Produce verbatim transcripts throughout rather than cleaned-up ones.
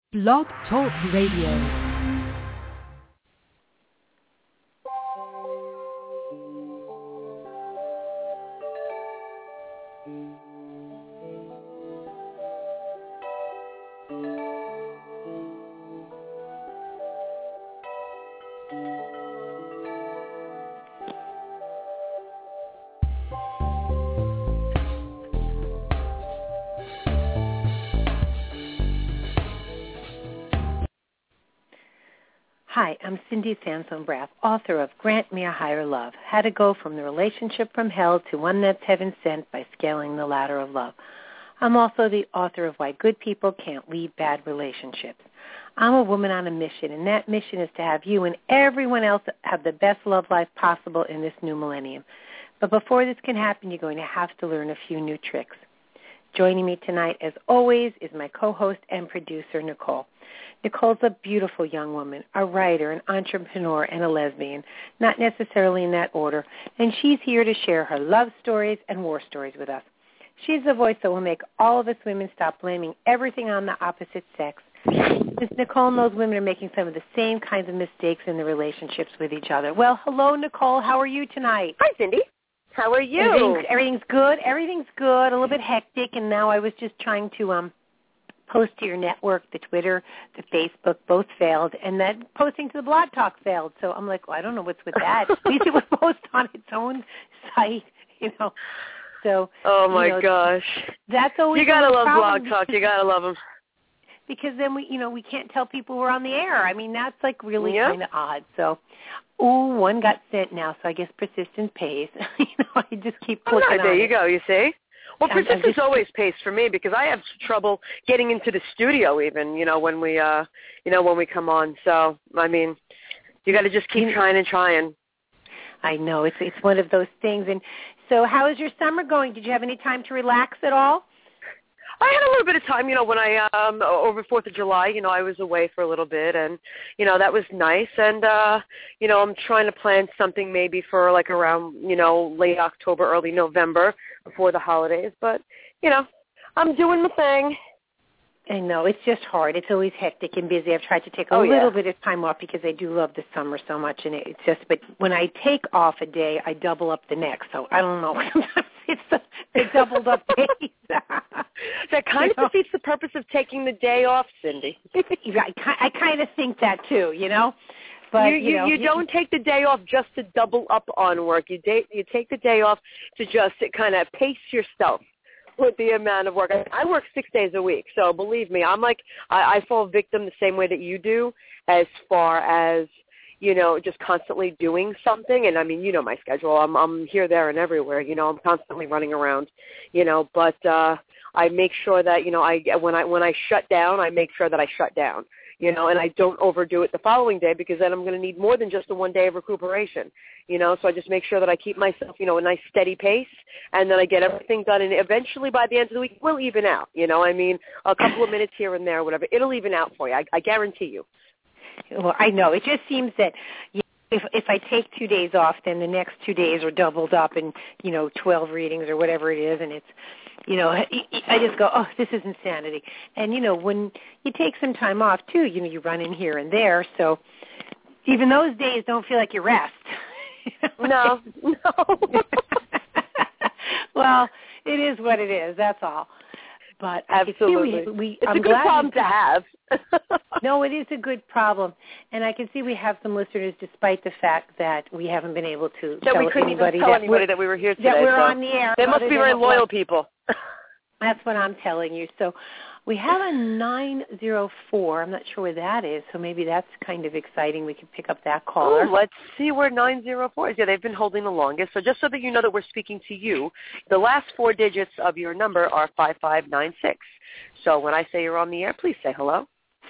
Blog Talk Radio. Hi, I'm Cindy Sansone-Braff, author of Grant Me a Higher Love, How to Go from the Relationship from Hell to One That's Heaven Sent by Scaling the Ladder of Love. I'm also the author of Why Good People Can't Leave Bad Relationships. I'm a woman on a mission, and that mission is to have you and everyone else have the best love life possible in this new millennium. But before this can happen, you're going to have to learn a few new tricks. Joining me tonight, as always, is my co-host and producer, Nicole. Nicole's a beautiful young woman, a writer, an entrepreneur, and a lesbian, not necessarily in that order, and she's here to share her love stories and war stories with us. She's the voice that will make all of us women stop blaming everything on the opposite sex, since Nicole knows women are making some of the same kinds of mistakes in their relationships with each other. Well, hello, Nicole. How are you tonight? Hi, Cindy. How are you? Everything's, everything's good. Everything's good. A little bit hectic, and now I was just trying to um. post to your network, the Twitter, the Facebook, both failed, and then posting to the Blog Talk failed. So I'm like, well, I don't know what's with that. At least it would post on its own site, you know. So. Oh my you know, gosh. That's always. You gotta love problem. Blog Talk. You gotta love them. Because then we, you know, we can't tell people we're on the air. I mean, that's like really yep. kind of odd. So, ooh, one got sent now. So I guess persistence pays. you know, I just keep clicking oh, on there it. you go. You see. Well, I'm, persistence I'm just, always pays for me because I have trouble getting into the studio even, you know, when we, uh, you know, when we come on. So, I mean, you got to just keep trying and trying. I know. It's it's one of those things. And so how is your summer going? Did you have any time to relax at all? I had a little bit of time, you know, when I, um, over fourth of July, you know, I was away for a little bit, and, you know, that was nice, and, uh, you know, I'm trying to plan something maybe for, like, around, you know, late October, early November, before the holidays, but, you know, I'm doing my thing. I know. It's just hard. It's always hectic and busy. I've tried to take a oh, little yeah. bit of time off because I do love the summer so much, and it's just, but when I take off a day, I double up the next, so I don't know. Sometimes it's the, the doubled up days. That kind you of know? defeats the purpose of taking the day off, Cindy. I, I kind of think that, too, you know? But, you, you, you, know, you don't take the day off just to double up on work. You, day, you take the day off to just kind of pace yourself with the amount of work. I work six days a week, so believe me, I'm like, I, I fall victim the same way that you do as far as, you know, just constantly doing something. And, I mean, you know my schedule. I'm, I'm here, there, and everywhere. You know, I'm constantly running around, you know, but uh, I make sure that, you know, I when I when I shut down, I make sure that I shut down. You know, and I don't overdo it the following day because then I'm going to need more than just a one day of recuperation, you know, so I just make sure that I keep myself, you know, a nice steady pace, and then I get everything done, and eventually by the end of the week, we'll even out, you know, I mean, a couple of minutes here and there, whatever, it'll even out for you, I, I guarantee you. Well, I know. It just seems that if if I take two days off, then the next two days are doubled up in, you know, twelve readings or whatever it is, and it's, you know, I just go, oh, this is insanity. And, you know, when you take some time off, too, you know, you run in here and there. So even those days don't feel like you rest. No, no. Well, it is what it is. That's all. But absolutely, we, we, it's I'm a good glad problem to have. No, it is a good problem, and I can see we have some listeners, despite the fact that we haven't been able to that tell we couldn't anybody even tell that anybody that we were here today. That we're so on the air. They must be very loyal people. That's what I'm telling you. So we have a nine zero four. I'm not sure where that is, so maybe that's kind of exciting. We can pick up that caller. Oh, let's see where nine zero four is. Yeah, they've been holding the longest. So just so that you know that we're speaking to you, the last four digits of your number are five five nine six. So when I say you're on the air, please say hello.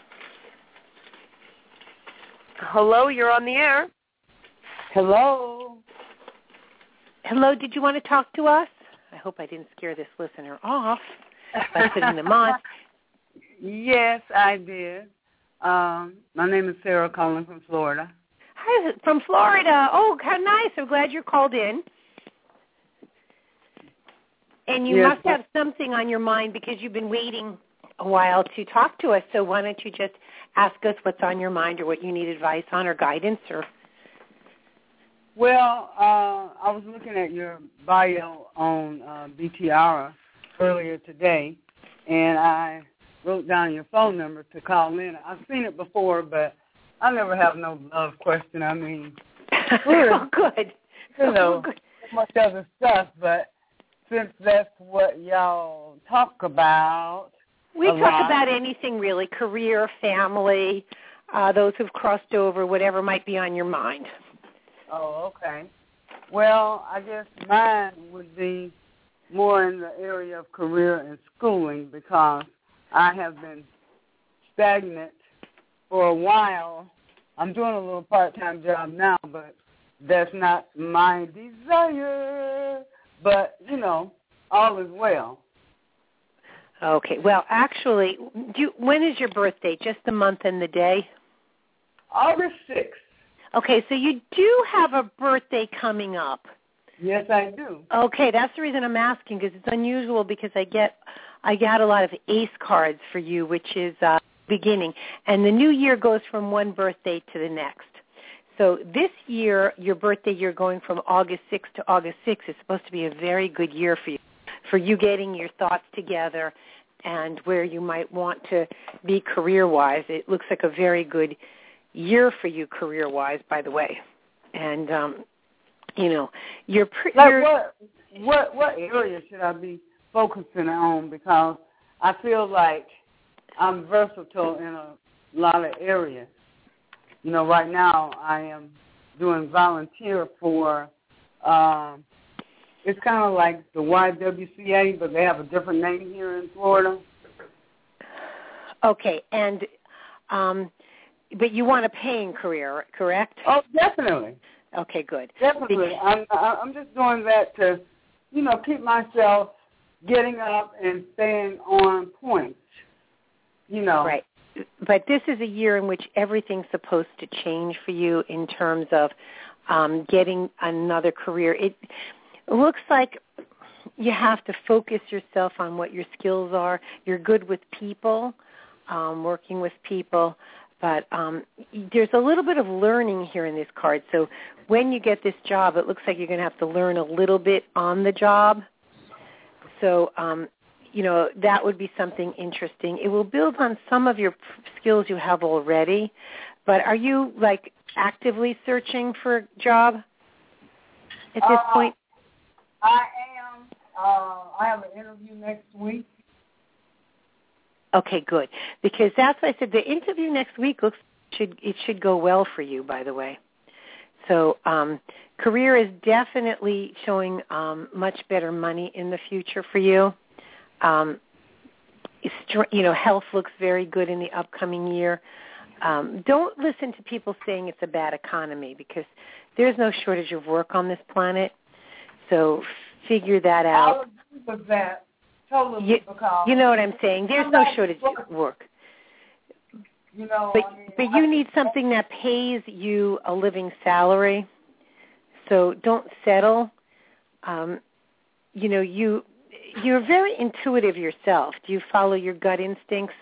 Hello, you're on the air. Hello. Hello, did you want to talk to us? I hope I didn't scare this listener off by putting them on. Yes, I did. Um, my name is Sarah calling from Florida. Hi, from Florida. Oh, how nice. I'm glad you called in. And you Yes, must have something on your mind because you've been waiting a while to talk to us. So why don't you just ask us what's on your mind or what you need advice on or guidance or... Well, uh, I was looking at your bio on uh, B T R earlier today, and I wrote down your phone number to call in. I've seen it before, but I never have no love question. I mean, oh, good. You know, oh, good. so much other stuff, but since that's what y'all talk about, we talk lot, about anything really, career, family, uh, those who've crossed over, whatever might be on your mind. Oh, okay. Well, I guess mine would be more in the area of career and schooling because I have been stagnant for a while. I'm doing a little part-time job now, but that's not my desire. But, you know, all is well. Okay. Well, actually, do you, when is your birthday? Just the month and the day? August sixth. Okay, so you do have a birthday coming up. Yes, I do. Okay, that's the reason I'm asking because it's unusual because I get I got a lot of ace cards for you, which is uh, beginning. And the new year goes from one birthday to the next. So this year, your birthday, you're going from August sixth to August sixth. Is supposed to be a very good year for you, for you getting your thoughts together and where you might want to be career-wise. It looks like a very good year for you career-wise, by the way. And, um, you know, you're pretty... Like what, what, what area should I be focusing on? Because I feel like I'm versatile in a lot of areas. You know, right now I am doing volunteer for, um, it's kind of like the Y W C A, but they have a different name here in Florida. Okay, and... Um, But you want a paying career, correct? Oh, definitely. Okay, good. Definitely. I'm I'm just doing that to, you know, keep myself getting up and staying on point. You know. Right. But this is a year in which everything's supposed to change for you in terms of um, getting another career. It looks like you have to focus yourself on what your skills are. You're good with people, um, working with people. But um, there's a little bit of learning here in this card. So when you get this job, it looks like you're going to have to learn a little bit on the job. So, um, you know, that would be something interesting. It will build on some of your skills you have already. But are you, like, actively searching for a job at this uh, point? I am. Uh, I have an interview next week. Okay, good. Because that's what I said. The interview next week looks should it should go well for you, by the way. So um, career is definitely showing um, much better money in the future for you. Um, you know, health looks very good in the upcoming year. Um, don't listen to people saying it's a bad economy because there's no shortage of work on this planet. So figure that out. I'll agree with that. Totally, you, because you know what I'm saying. There's no shortage of work. You know, but I mean, but you need something that pays you a living salary. So don't settle. Um, you know, you you're very intuitive yourself. Do you follow your gut instincts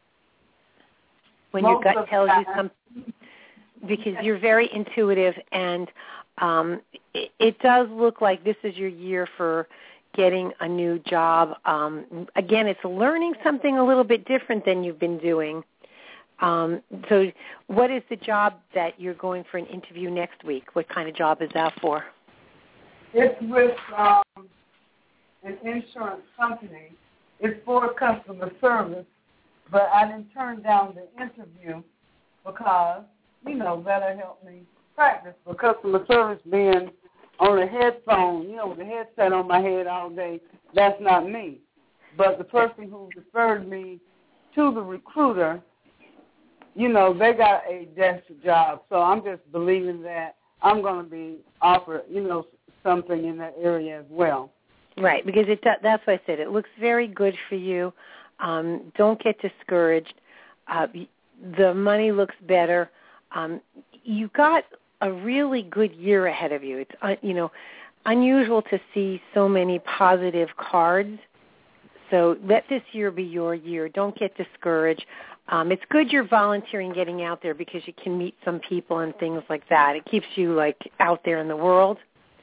when your gut tells you something? Because you're very intuitive, and um, it, it does look like this is your year for getting a new job. Um, again, it's learning something a little bit different than you've been doing. Um, so what is the job that you're going for an interview next week? What kind of job is that for? It's with um, an insurance company. It's for customer service, but I didn't turn down the interview because, you know, that'll help me practice. For customer service being on a headphone, you know, with a headset on my head all day, that's not me. But the person who referred me to the recruiter, you know, they got a desk job. So I'm just believing that I'm going to be offered, you know, something in that area as well. Right, because it that's what I said. It looks very good for you. Um, don't get discouraged. Uh, the money looks better. Um, you got a really good year ahead of you. It's, uh, you know, unusual to see so many positive cards. So let this year be your year. Don't get discouraged. Um, it's good you're volunteering, getting out there, because you can meet some people and things like that. It keeps you, like, out there in the world.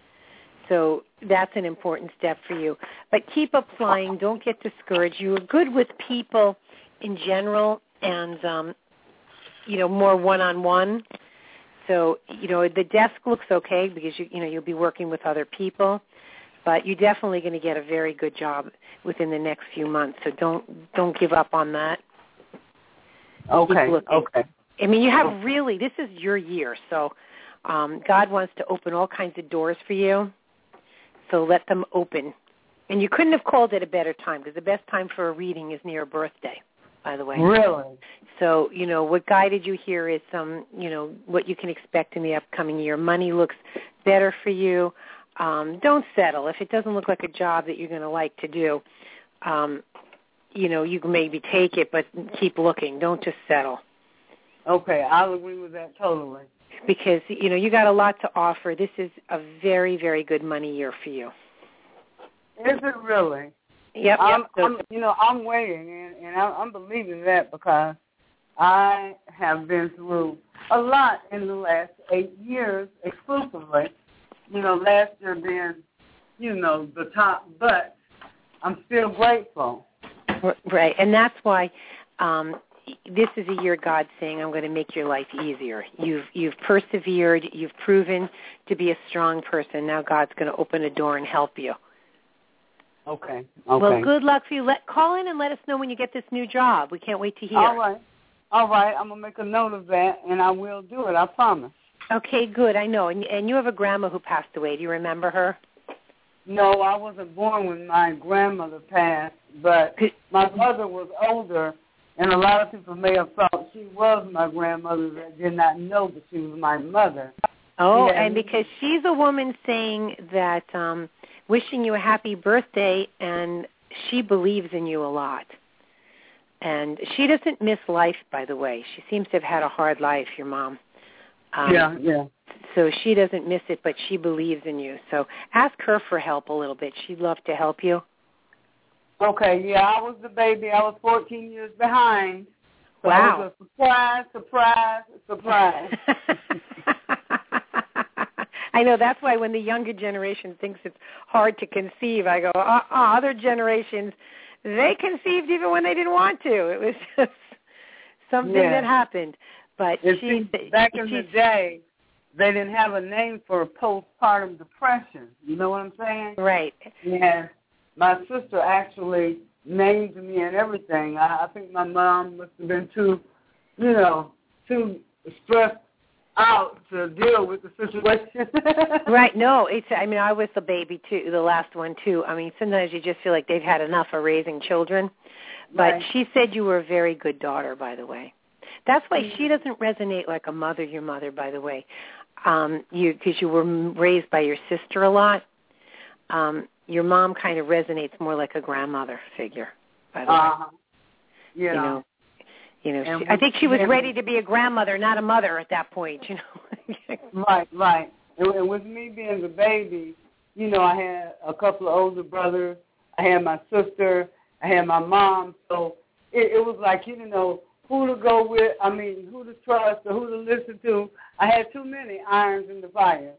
So that's an important step for you. But keep applying. Don't get discouraged. You are good with people in general and, um, you know, more one-on-one. So, you know, the desk looks okay because, you, you know, you'll be working with other people. But you're definitely going to get a very good job within the next few months. So don't don't give up on that. Okay, okay. I mean, you have really, this is your year. So um, God wants to open all kinds of doors for you. So let them open. And you couldn't have called it a better time, because the best time for a reading is near a birthday, by the way. Really? So, you know, what guided you here is some, you know, what you can expect in the upcoming year. Money looks better for you. Um, don't settle. If it doesn't look like a job that you're going to like to do, um, you know, you can maybe take it, but keep looking. Don't just settle. Okay, I'll agree with that totally. Because, you know, you got a lot to offer. This is a very, very good money year for you. Is it really? Yep. I'm, yep. So, I'm, you know, I'm waiting, and, and I'm, I'm believing that because I have been through a lot in the last eight years exclusively. You know, last year being, you know, the top, but I'm still grateful. Right, and that's why um, this is a year God's saying, I'm going to make your life easier. You've you've persevered. You've proven to be a strong person. Now God's going to open a door and help you. Okay. Okay. Well, good luck for you. Let call in and let us know when you get this new job. We can't wait to hear. All right. All right. I'm going to make a note of that, and I will do it. I promise. Okay, good. I know. And, and you have a grandma who passed away. Do you remember her? No, I wasn't born when my grandmother passed, but my mother was older, and a lot of people may have thought she was my grandmother that did not know that she was my mother. Oh, yeah. And because she's a woman saying that, um, wishing you a happy birthday, and she believes in you a lot. And she doesn't miss life, by the way. She seems to have had a hard life, your mom. Um, yeah, yeah. So she doesn't miss it, but she believes in you. So ask her for help a little bit. She'd love to help you. Okay, yeah, I was the baby. I was fourteen years behind. So wow. It was a surprise, surprise, surprise. I know. That's why when the younger generation thinks it's hard to conceive, I go, uh-uh, other generations, they conceived even when they didn't want to. It was just something yeah. that happened. But she, see, back in the day, they didn't have a name for postpartum depression. You know what I'm saying? Right. Yeah. My sister actually named me and everything. I, I think my mom must have been too, you know, too stressed out to deal with the situation. Right. No, it's. I mean, I was the baby too, the last one too. I mean, sometimes you just feel like they've had enough of raising children. But right. She said you were a very good daughter, by the way. That's why she doesn't resonate like a mother, your mother, by the way, um, you because you were raised by your sister a lot. Um, your mom kind of resonates more like a grandmother figure, by the uh-huh. way. Yeah. You know, you know. She, I think she was ready to be a grandmother, not a mother at that point. You know. Right, right. And, and with me being the baby, you know, I had a couple of older brothers. I had my sister. I had my mom. So it, it was like you didn't know who to go with, I mean, who to trust or who to listen to. I had too many irons in the fire.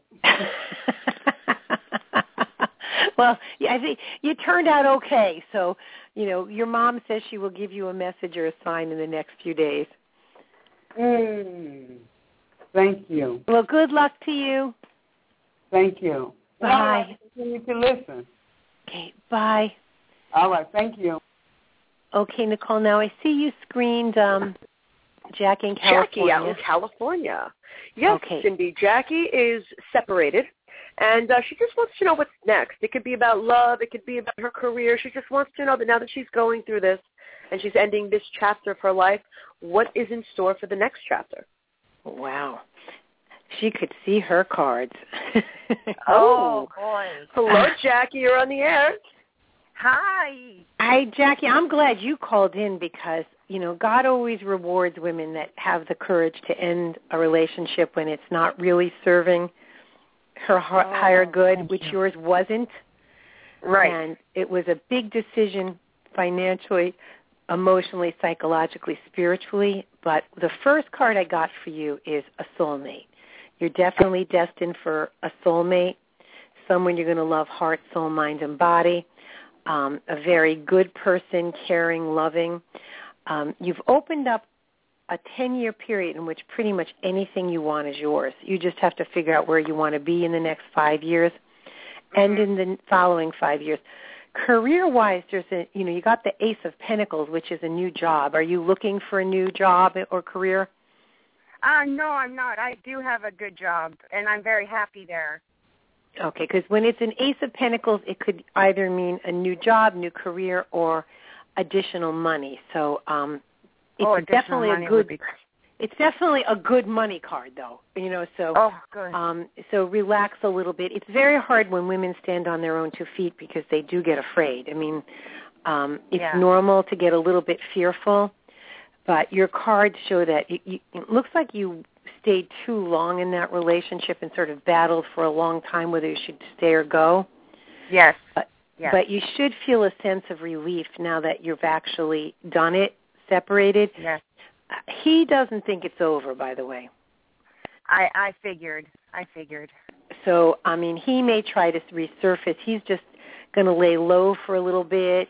Well, yeah, I think you turned out okay. So, you know, your mom says she will give you a message or a sign in the next few days. Mm. Thank you. Well, good luck to you. Thank you. Bye. Continue to listen. Okay, bye. All right, thank you. Okay, Nicole, now I see you screened um, Jackie in California. Jackie out in California. Yes, okay. Cindy. Jackie is separated, and uh, she just wants to know what's next. It could be about love. It could be about her career. She just wants to know that now that she's going through this and she's ending this chapter of her life, what is in store for the next chapter? Wow. She could see her cards. Oh, boy. Hello, Jackie. You're on the air. Hi. Hi, Jackie. I'm glad you called in because, you know, God always rewards women that have the courage to end a relationship when it's not really serving her oh, higher good, which you. yours wasn't. Right. And it was a big decision financially, emotionally, psychologically, spiritually. But the first card I got for you is a soulmate. You're definitely destined for a soulmate, someone you're going to love heart, soul, mind, and body, um, a very good person, caring, loving. Um, you've opened up a ten-year period in which pretty much anything you want is yours. You just have to figure out where you want to be in the next five years and in the following five years. Career-wise, there's a, you know, you got the Ace of Pentacles, which is a new job. Are you looking for a new job or career? Uh, no, I'm not. I do have a good job, and I'm very happy there. Okay, because when it's an Ace of Pentacles, it could either mean a new job, new career, or additional money. So um, it's oh, definitely money a would good. Be great. It's definitely a good money card, though. You know, so oh, good. Um, so relax a little bit. It's very hard when women stand on their own two feet because they do get afraid. I mean, um, it's yeah. normal to get a little bit fearful, but your cards show that you, you, it looks like you stayed too long in that relationship and sort of battled for a long time whether you should stay or go. Yes. But, yes. but you should feel a sense of relief now that you've actually done it, separated. Yes. He doesn't think it's over, by the way. I, I figured. I figured. So, I mean, he may try to resurface. He's just going to lay low for a little bit,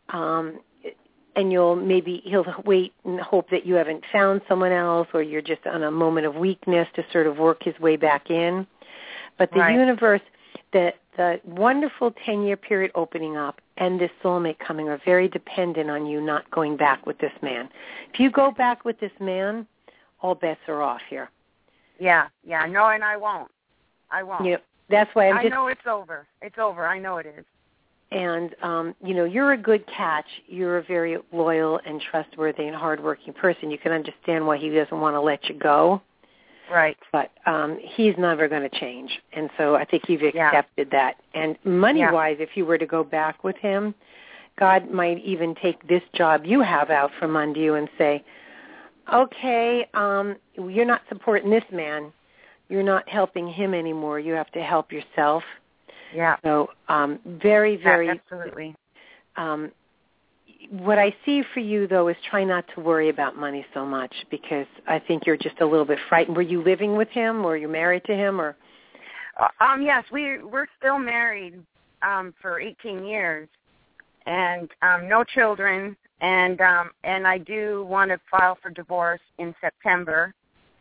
um, and you'll maybe he'll wait and hope that you haven't found someone else, or you're just on a moment of weakness to sort of work his way back in. But the right. universe, the the wonderful ten-year period opening up and this soulmate coming are very dependent on you not going back with this man. If you go back with this man, all bets are off here. Yeah, yeah, no, and I won't. I won't. You know, that's why I'm I just... I know it's over. It's over. I know it is. And, um, you know, you're a good catch. You're a very loyal and trustworthy and hardworking person. You can understand why he doesn't want to let you go. Right. But um, he's never going to change. And so I think you've yeah. accepted that. And money-wise, yeah. if you were to go back with him, God might even take this job you have out from under you and say, okay, um, you're not supporting this man. You're not helping him anymore. You have to help yourself. Yeah. So um, very, very... Yeah, absolutely. Um, what I see for you, though, is try not to worry about money so much because I think you're just a little bit frightened. Were you living with him or you're married to him? Or uh, um, Yes, we, we're still married um, for eighteen years and um, no children. And um, and I do want to file for divorce in September.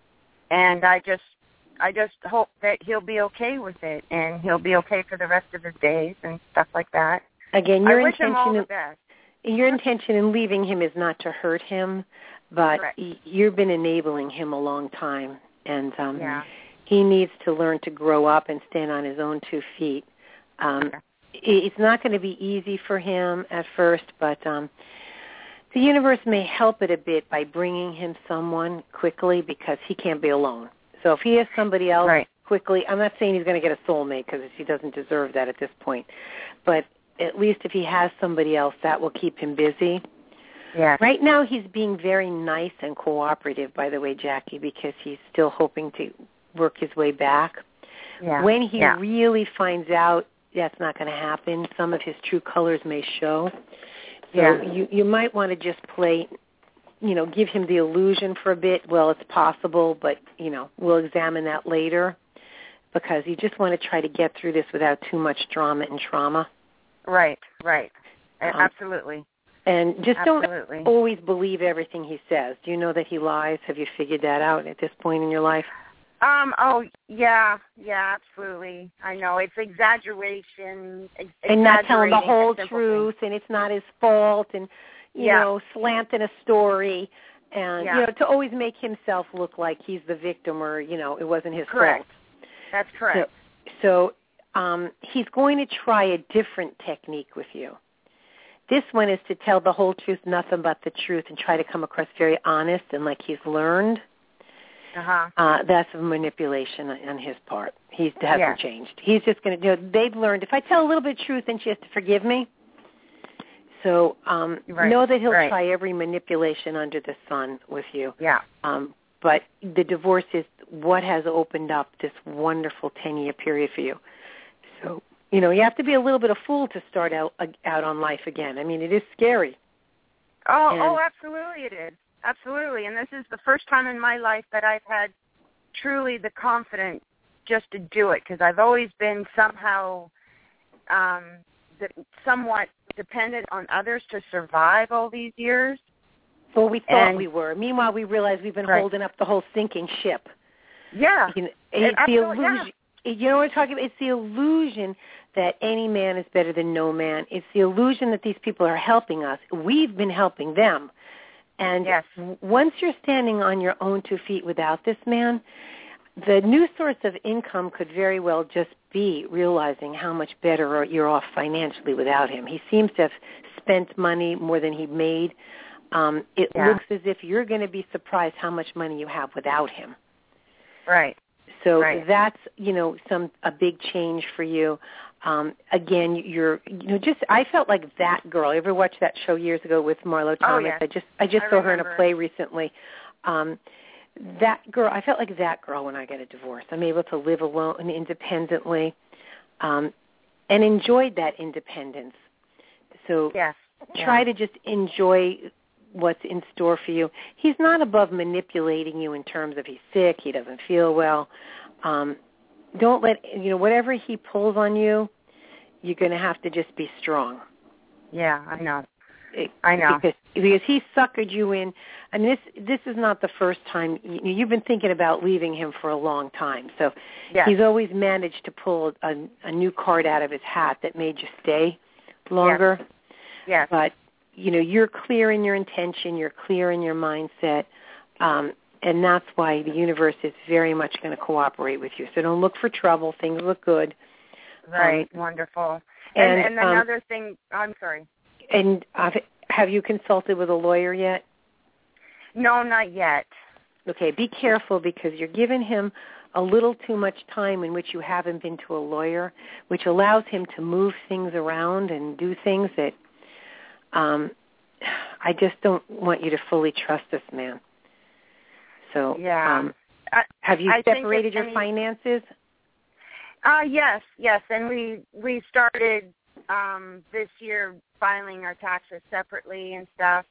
And I just I just hope that he'll be okay with it and he'll be okay for the rest of his days and stuff like that. Again, your I wish intention him all the best. Your intention in leaving him is not to hurt him, but y- you've been enabling him a long time, and um, yeah. he needs to learn to grow up and stand on his own two feet. Um, okay. It's not going to be easy for him at first, but um, the universe may help it a bit by bringing him someone quickly because he can't be alone. So if he has somebody else right. quickly, I'm not saying he's going to get a soulmate because he doesn't deserve that at this point, but at least if he has somebody else, that will keep him busy. Yeah. Right now he's being very nice and cooperative, by the way, Jackie, because he's still hoping to work his way back. Yeah. When he yeah. really finds out that's not going to happen, some of his true colors may show. So yeah. you, you might want to just play, you know, give him the illusion for a bit. Well, it's possible, but, you know, we'll examine that later because you just want to try to get through this without too much drama and trauma. Right, right. Um, Absolutely. And just Absolutely. don't always believe everything he says. Do you know that he lies? Have you figured that out at this point in your life? Um. Oh, yeah, yeah, absolutely. I know. It's exaggeration. Ex- and not telling the whole things. truth, and it's not his fault, and, you yeah. know, slanting a story, and, yeah. you know, to always make himself look like he's the victim or, you know, it wasn't his correct. fault. That's correct. So, so um, he's going to try a different technique with you. This one is to tell the whole truth, nothing but the truth, and try to come across very honest and like he's learned. Uh-huh. Uh, that's a manipulation on his part. He hasn't yeah. changed. He's just going to, you know, they've learned, if I tell a little bit of truth, then she has to forgive me. So um, right. know that he'll right. try every manipulation under the sun with you. Yeah. Um, but the divorce is what has opened up this wonderful ten-year period for you. So You know, you have to be a little bit of fool to start out out on life again. I mean, it is scary. Oh, and, oh, absolutely it is. Absolutely. And this is the first time in my life that I've had truly the confidence just to do it, because I've always been somehow um, somewhat dependent on others to survive all these years. Well, we thought and, we were. Meanwhile, we realized we've been right. holding up the whole sinking ship. Yeah. You know, it's the illusion. Yeah. You know what I'm talking about? It's the illusion that any man is better than no man. It's the illusion that these people are helping us. We've been helping them. And yes. once you're standing on your own two feet without this man, the new source of income could very well just be realizing how much better you're off financially without him. He seems to have spent money more than he made. Um, it yeah. looks as if you're going to be surprised how much money you have without him. Right. So right. that's, you know, some a big change for you. Um, again, you're, you know, just I felt like that girl. You ever watched that show years ago with Marlo Thomas? Oh, yes. I just I just I saw remember. her in a play recently. Um, that girl, I felt like that girl when I got a divorce. I'm able to live alone and independently, um, and enjoyed that independence. So yes. try yeah. to just enjoy what's in store for you. He's not above manipulating you in terms of he's sick, he doesn't feel well. Um, don't let, you know, whatever he pulls on you, you're going to have to just be strong. Yeah, I know. It, I know. Because, because he suckered you in. I mean, this this is not the first time. You, you've been thinking about leaving him for a long time. So yes. he's always managed to pull a, a new card out of his hat that made you stay longer. Yes. yes. But, you know, you're clear in your intention. You're clear in your mindset. Um, and that's why the universe is very much going to cooperate with you. So don't look for trouble. Things look good. Right. Um, Wonderful. And, and, and um, another thing, I'm sorry. And uh, have you consulted with a lawyer yet? No, not yet. Okay, be careful because you're giving him a little too much time in which you haven't been to a lawyer, which allows him to move things around and do things that um, I just don't want you to fully trust this man. So yeah. um, I, have you I separated your I mean, finances? Uh, yes, yes, and we we started um, this year filing our taxes separately and stuff.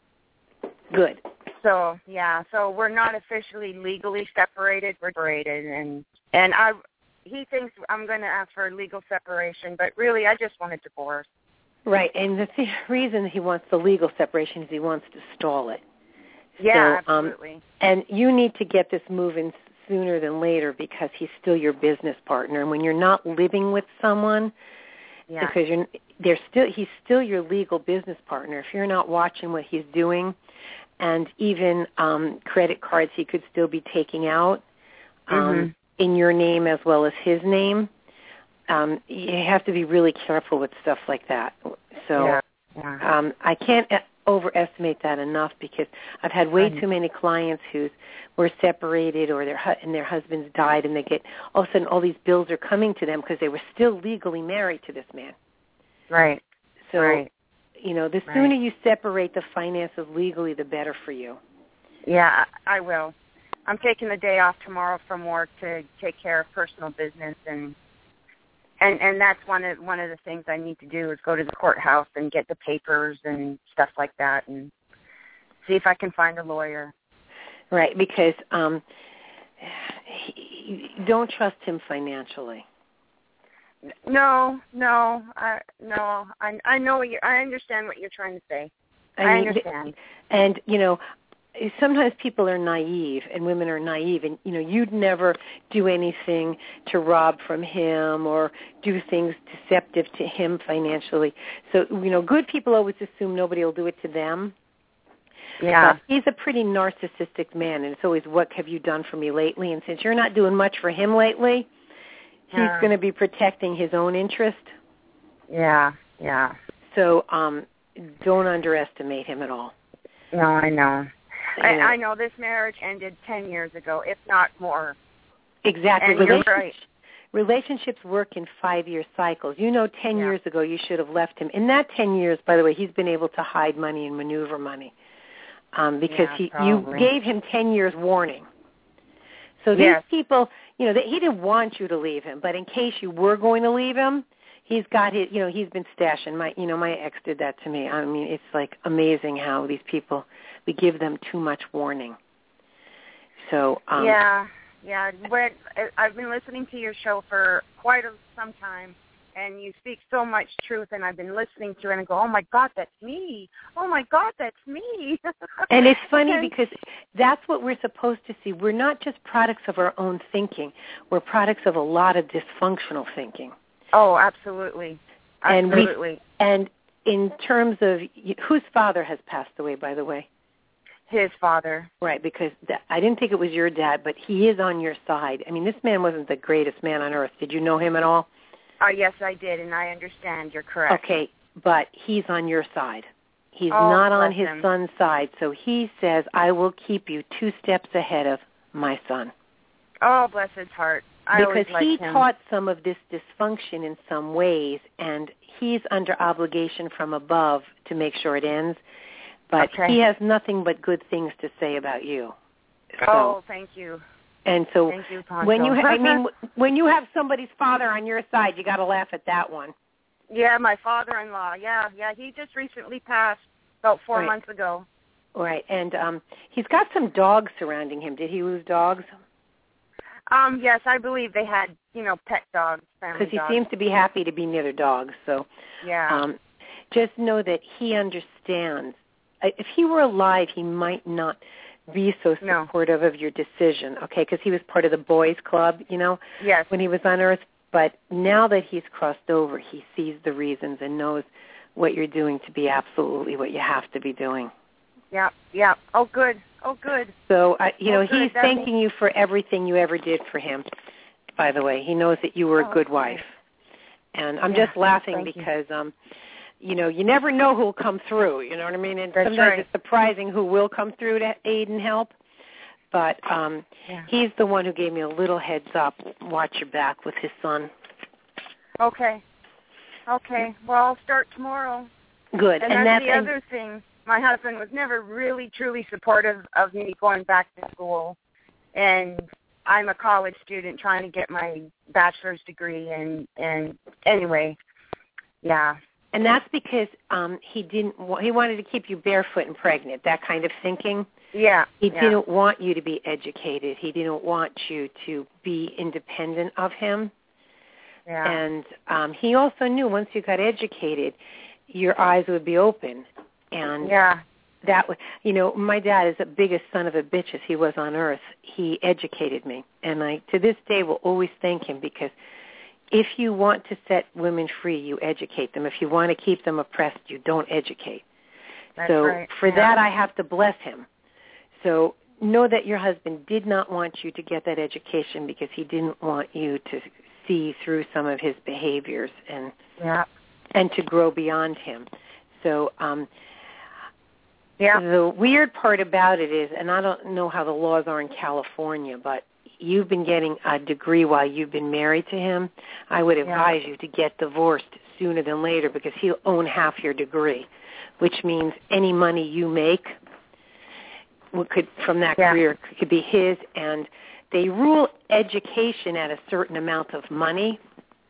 Good. So yeah, so we're not officially legally separated. We're separated, and and I he thinks I'm going to ask for a legal separation, but really I just want a divorce. Right, and the th- reason he wants the legal separation is he wants to stall it. Yeah, so, absolutely. Um, and you need to get this moving sooner than later because he's still your business partner. And when you're not living with someone, yeah. because you're, they're still, he's still your legal business partner. If you're not watching what he's doing, and even um, credit cards he could still be taking out um, mm-hmm. in your name as well as his name, um, you have to be really careful with stuff like that. So yeah. Yeah. Um, I can't overestimate that enough because I've had way too many clients who were separated or their hu- and their husbands died, and they get all of a sudden all these bills are coming to them because they were still legally married to this man. Right. So, right. you know, the right. sooner you separate the finances legally, the better for you. Yeah, I, I will. I'm taking the day off tomorrow from work to take care of personal business, and and and that's one of one of the things I need to do is go to the courthouse and get the papers and stuff like that, and see if I can find a lawyer. Right, because um, he, don't trust him financially. No, no, I no, I I know what you. I understand what you're trying to say. I, I mean, understand. And you know, sometimes people are naive, and women are naive, and you know, you'd never do anything to rob from him or do things deceptive to him financially. So, you know, good people always assume nobody will do it to them. Yeah. But he's a pretty narcissistic man, and it's always, what have you done for me lately? And since you're not doing much for him lately, he's yeah. going to be protecting his own interest. Yeah, yeah. So um, don't underestimate him at all. No, I know. I, You know. I know this marriage ended ten years ago, if not more. Exactly. And you're Relationship, right. Relationships work in five-year cycles. You know, ten yeah. years ago you should have left him. In that ten years, by the way, he's been able to hide money and maneuver money um, because yeah, he probably. you gave him ten years warning. So these yes. people, you know, they, he didn't want you to leave him, but in case you were going to leave him, He's got his, you know, he's been stashing. My, you know, my ex did that to me. I mean, it's like amazing how these people, we give them too much warning. So um, yeah, yeah. When, I've been listening to your show for quite a, some time, and you speak so much truth, and I've been listening to it and I go, oh my God, that's me. Oh my God, that's me. And it's funny because that's what we're supposed to see. We're not just products of our own thinking. We're products of a lot of dysfunctional thinking. Oh, absolutely. Absolutely. And, we, and in terms of, whose father has passed away, by the way? His father. Right, because th- I didn't think it was your dad, but he is on your side. I mean, this man wasn't the greatest man on earth. Did you know him at all? Oh, yes, I did, and I understand. You're correct. Okay, but he's on your side. He's oh, not on his him. son's side, so he says, I will keep you two steps ahead of my son. Oh, bless his heart. I because he him. taught some of this dysfunction in some ways, and he's under obligation from above to make sure it ends. But okay. he has nothing but good things to say about you. So, oh, thank you. And so thank you, Poncho. when you, ha- I mean, when you have somebody's father on your side, you got to laugh at that one. Yeah, my father-in-law. Yeah, yeah. He just recently passed about four right. months ago. Right, and um, he's got some dogs surrounding him. Did he lose dogs? Um, yes, I believe they had, you know, pet dogs, family dogs. Because he seems to be happy to be near the dogs. So, yeah. Um, just know that he understands. If he were alive, he might not be so supportive no. of your decision, okay? Because he was part of the boys' club, you know, yes. when he was on Earth. But now that he's crossed over, he sees the reasons and knows what you're doing to be absolutely what you have to be doing. Yeah, yeah. Oh, good. Oh, good. So, uh, you oh, know, good. he's That thanking means... you for everything you ever did for him, by the way. He knows that you were oh, a good okay. wife. And I'm yeah, just laughing thank because, you. um, you know, you never know who will come through, you know what I mean? And That's sometimes right. it's surprising who will come through to aid and help. But um, yeah. he's the one who gave me a little heads up, watch your back with his son. Okay. Okay. Well, I'll start tomorrow. Good. And, and that's, that's the and, other thing. My husband was never really, truly supportive of me going back to school. And I'm a college student trying to get my bachelor's degree. And, and anyway, yeah. And that's because um, he didn't. He wanted to keep you barefoot and pregnant, that kind of thinking. Yeah. He yeah. didn't want you to be educated. He didn't want you to be independent of him. Yeah. And um, he also knew once you got educated, your eyes would be open. And yeah. that was, you know, my dad is the biggest son of a bitch as he was on Earth. He educated me. And I, to this day, will always thank him because if you want to set women free, you educate them. If you want to keep them oppressed, you don't educate. That's so right. for yeah. that, I have to bless him. So know that your husband did not want you to get that education because he didn't want you to see through some of his behaviors and yeah. and to grow beyond him. So um, yeah. the weird part about it is, and I don't know how the laws are in California, but you've been getting a degree while you've been married to him. I would advise yeah. you to get divorced sooner than later because he'll own half your degree, which means any money you make could from that yeah. career could be his. And they rule education at a certain amount of money.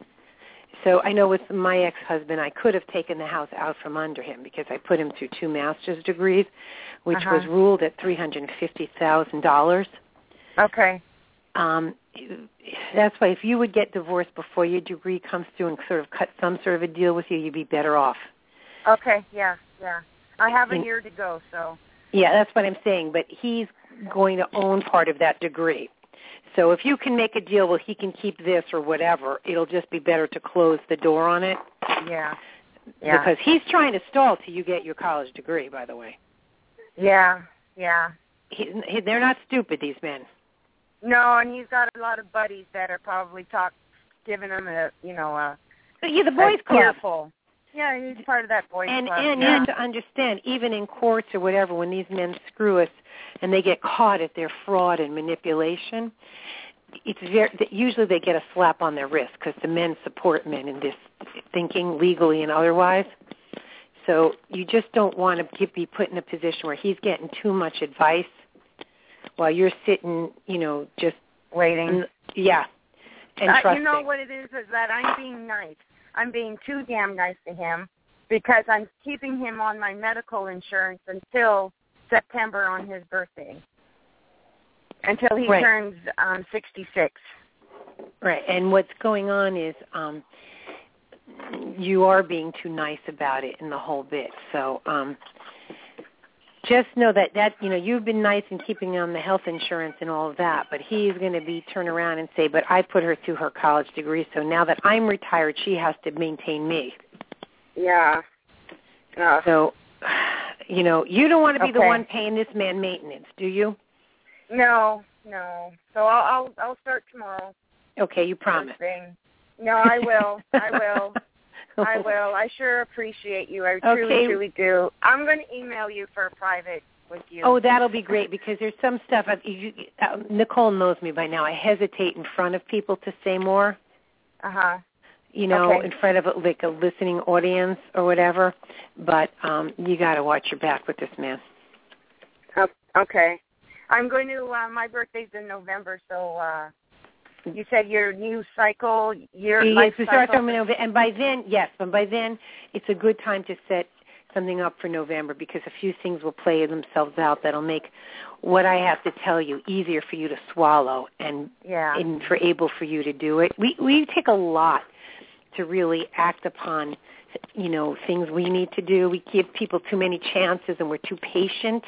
So I know with my ex-husband, I could have taken the house out from under him because I put him through two master's degrees, which uh-huh. was ruled at three hundred fifty thousand dollars. Okay. Um, that's why if you would get divorced before your degree comes through and sort of cut some sort of a deal with you, you'd be better off. Okay, yeah, yeah. I have a and, year to go, so. Yeah, that's what I'm saying, but he's going to own part of that degree. So if you can make a deal, well, he can keep this or whatever, it'll just be better to close the door on it. Yeah, yeah. Because he's trying to stall till you get your college degree, by the way. Yeah, yeah. He, he, they're not stupid, these men. No, and he's got a lot of buddies that are probably talk, giving him a, you know, a... Yeah, the boys' club. Fearful. Yeah, he's part of that boys' and, club. And yeah. you have to understand, even in courts or whatever, when these men screw us and they get caught at their fraud and manipulation, it's very, usually they get a slap on their wrist because the men support men in this thinking, legally and otherwise. So you just don't want to get, be put in a position where he's getting too much advice while you're sitting, you know, just waiting. Yeah, and uh, trusting. You know what it is, is that I'm being nice. I'm being too damn nice to him because I'm keeping him on my medical insurance until September on his birthday, until he right. turns um, sixty-six. Right, and what's going on is um, you are being too nice about it in the whole bit. So um, just know that, that, you know, you've been nice in keeping on the health insurance and all of that, but he's going to be turn around and say, but I put her through her college degree, so now that I'm retired, she has to maintain me. Yeah. Uh, so, you know, you don't want to be okay. the one paying this man maintenance, do you? No, no. So I'll I'll, I'll start tomorrow. Okay, you promise. No, I will. I will. I will. I sure appreciate you. I truly, okay. truly do. I'm going to email you for a private with you. Oh, that'll be great because there's some stuff. I've, you, uh, Nicole knows me by now. I hesitate in front of people to say more. Uh-huh. You know, okay. in front of a, like a listening audience or whatever. But um, you got to watch your back with this man. Okay. I'm going to, uh, my birthday's in November, so uh, you said your new cycle, your yes, life we cycle. start November, and by then, yes, but by then it's a good time to set something up for November because a few things will play themselves out that'll make what I have to tell you easier for you to swallow and, yeah. and for able for you to do it. We we take a lot to really act upon, you know, things we need to do. We give people too many chances and we're too patient.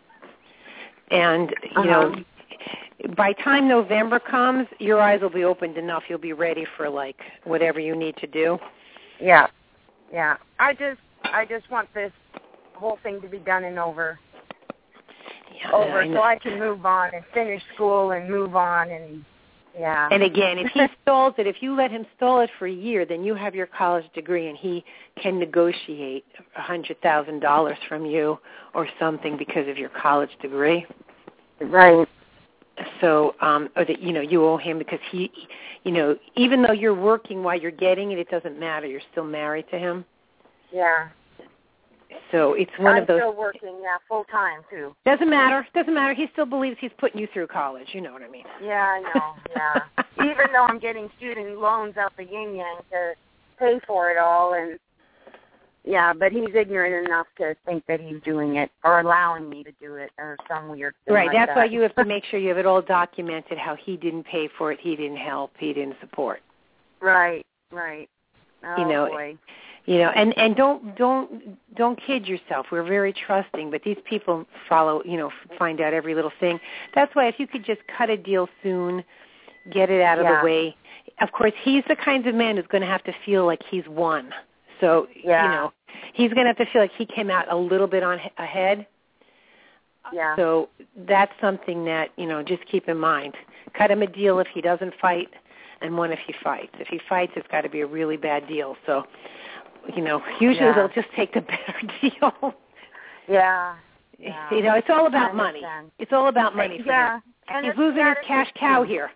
And, you uh-huh. know, by time November comes, your eyes will be opened enough. You'll be ready for, like, whatever you need to do. Yeah, yeah. I just I just want this whole thing to be done and over. Yeah, over I so I can move on and finish school and move on and, yeah. And, again, if he stalls it, if you let him stall it for a year, then you have your college degree and he can negotiate one hundred thousand dollars from you or something because of your college degree. Right. So, um, or that, you know, you owe him because he, you know, even though you're working while you're getting it, it doesn't matter. You're still married to him. Yeah. So it's one I'm of those. I'm still working, yeah, full time too. Doesn't matter. Doesn't matter. He still believes he's putting you through college. You know what I mean? Yeah, I know. Yeah. Even though I'm getting student loans out the yin yang to pay for it all, and yeah, but he's ignorant enough to think that he's doing it or allowing me to do it or some weird thing right. like That's that. why you have to make sure you have it all documented. How he didn't pay for it, he didn't help, he didn't support. Right. Right. Oh, you know, boy. You know, and, and don't don't don't kid yourself. We're very trusting, but these people follow, you know, find out every little thing. That's why if you could just cut a deal soon, get it out of yeah. the way. Of course, he's the kind of man who's going to have to feel like he's won. So, yeah. you know, he's going to have to feel like he came out a little bit on ahead. Yeah. So that's something that, you know, just keep in mind. Cut him a deal if he doesn't fight, and one if he fights. If he fights, it's got to be a really bad deal. So, you know, usually yeah. they'll just take the better deal. Yeah. yeah. You know, it's all about money. It's all about money for yeah. him. And he's losing his cash cow here.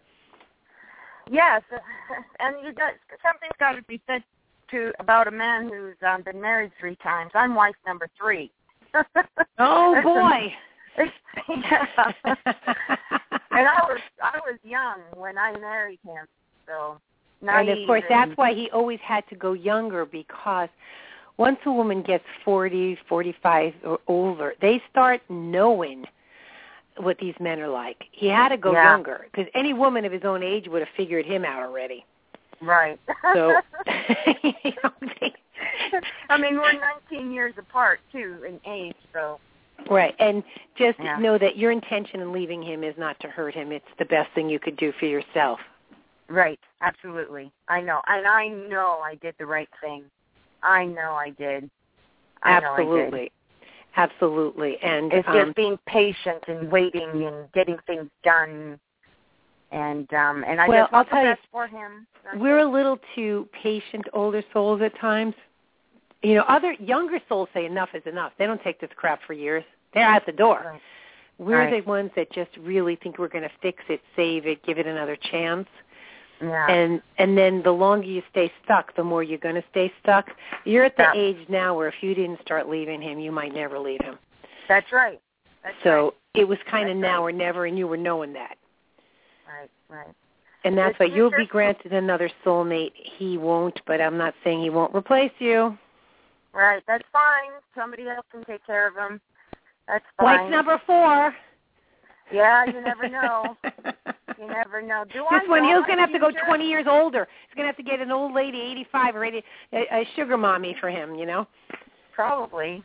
Yes, and you got something's got to be said to about a man who's um, been married three times. I'm wife number three. Oh boy! yeah. And I was I was young when I married him, so. And, of course, that's why he always had to go younger because once a woman gets forty, forty-five or older, they start knowing what these men are like. He had to go yeah. younger because any woman of his own age would have figured him out already. Right. So, you know, they, I mean, we're nineteen years apart, too, in age, so. Right, and just yeah. know that your intention in leaving him is not to hurt him. It's the best thing you could do for yourself. Right, absolutely. I know. And I know I did the right thing. I know I did. I absolutely. Know I did. Absolutely. And it's um, just being patient and waiting and getting things done. And um and I well, just want I'll tell the best you, for him. We're a little too patient older souls at times. You know, other younger souls say enough is enough. They don't take this crap for years. They're out the door. Right. We're right. the ones that just really think we're going to fix it, save it, give it another chance. Yeah. And and then the longer you stay stuck, the more you're going to stay stuck. You're at the yeah. age now where if you didn't start leaving him, you might never leave him. That's right. That's so right. it was kind of That's now right. or never, and you were knowing that. Right, right. And that's The why you'll be future- granted another soulmate. He won't, but I'm not saying he won't replace you. Right, that's fine. Somebody else can take care of him. That's fine. Wife's number four. Yeah, you never know. You never know. Do I This one, know he's my going to have to go future? twenty years older. He's going to have to get an old lady, eighty-five, or eighty, a, a sugar mommy for him, you know? Probably.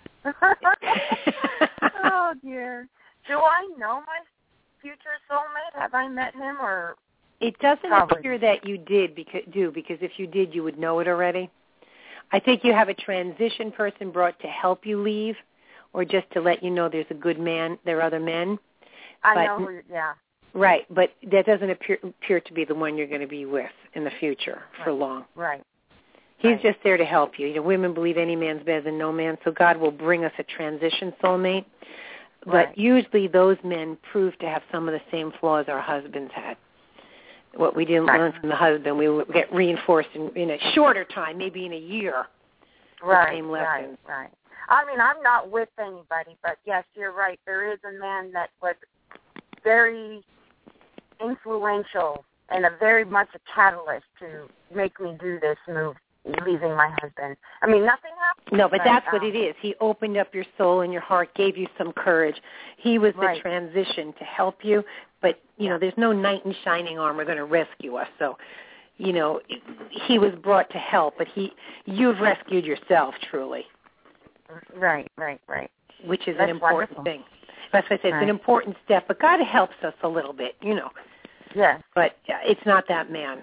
Oh, dear. Do I know my future soulmate? Have I met him, or? It doesn't Probably. appear that you did because, do, because if you did, you would know it already. I think you have a transition person brought to help you leave, or just to let you know there's a good man, there are other men. I but, know who, yeah. Right, but that doesn't appear, appear to be the one you're going to be with in the future for Right. long. Right. He's Right. just there to help you. You know, women believe any man's better than no man, so God will bring us a transition soulmate. But Right. usually those men prove to have some of the same flaws our husbands had. What we didn't Right. learn from the husband, we will get reinforced in, in a shorter time, maybe in a year. Right, the same right, lessons. right. I mean, I'm not with anybody, but yes, you're right. There is a man that was very influential and a very much a catalyst to make me do this move, leaving my husband. I mean, nothing happened. No, but that's um, what it is. He opened up your soul and your heart, gave you some courage. He was Right. the transition to help you, but, you know, there's no knight in shining armor going to rescue us. So, you know, he was brought to help, but he, you've rescued yourself, truly. Right, right, right. Which is That's an important wonderful. thing. That's why I said it's Right. an important step, but God helps us a little bit, you know. Yes. But uh, it's not that man.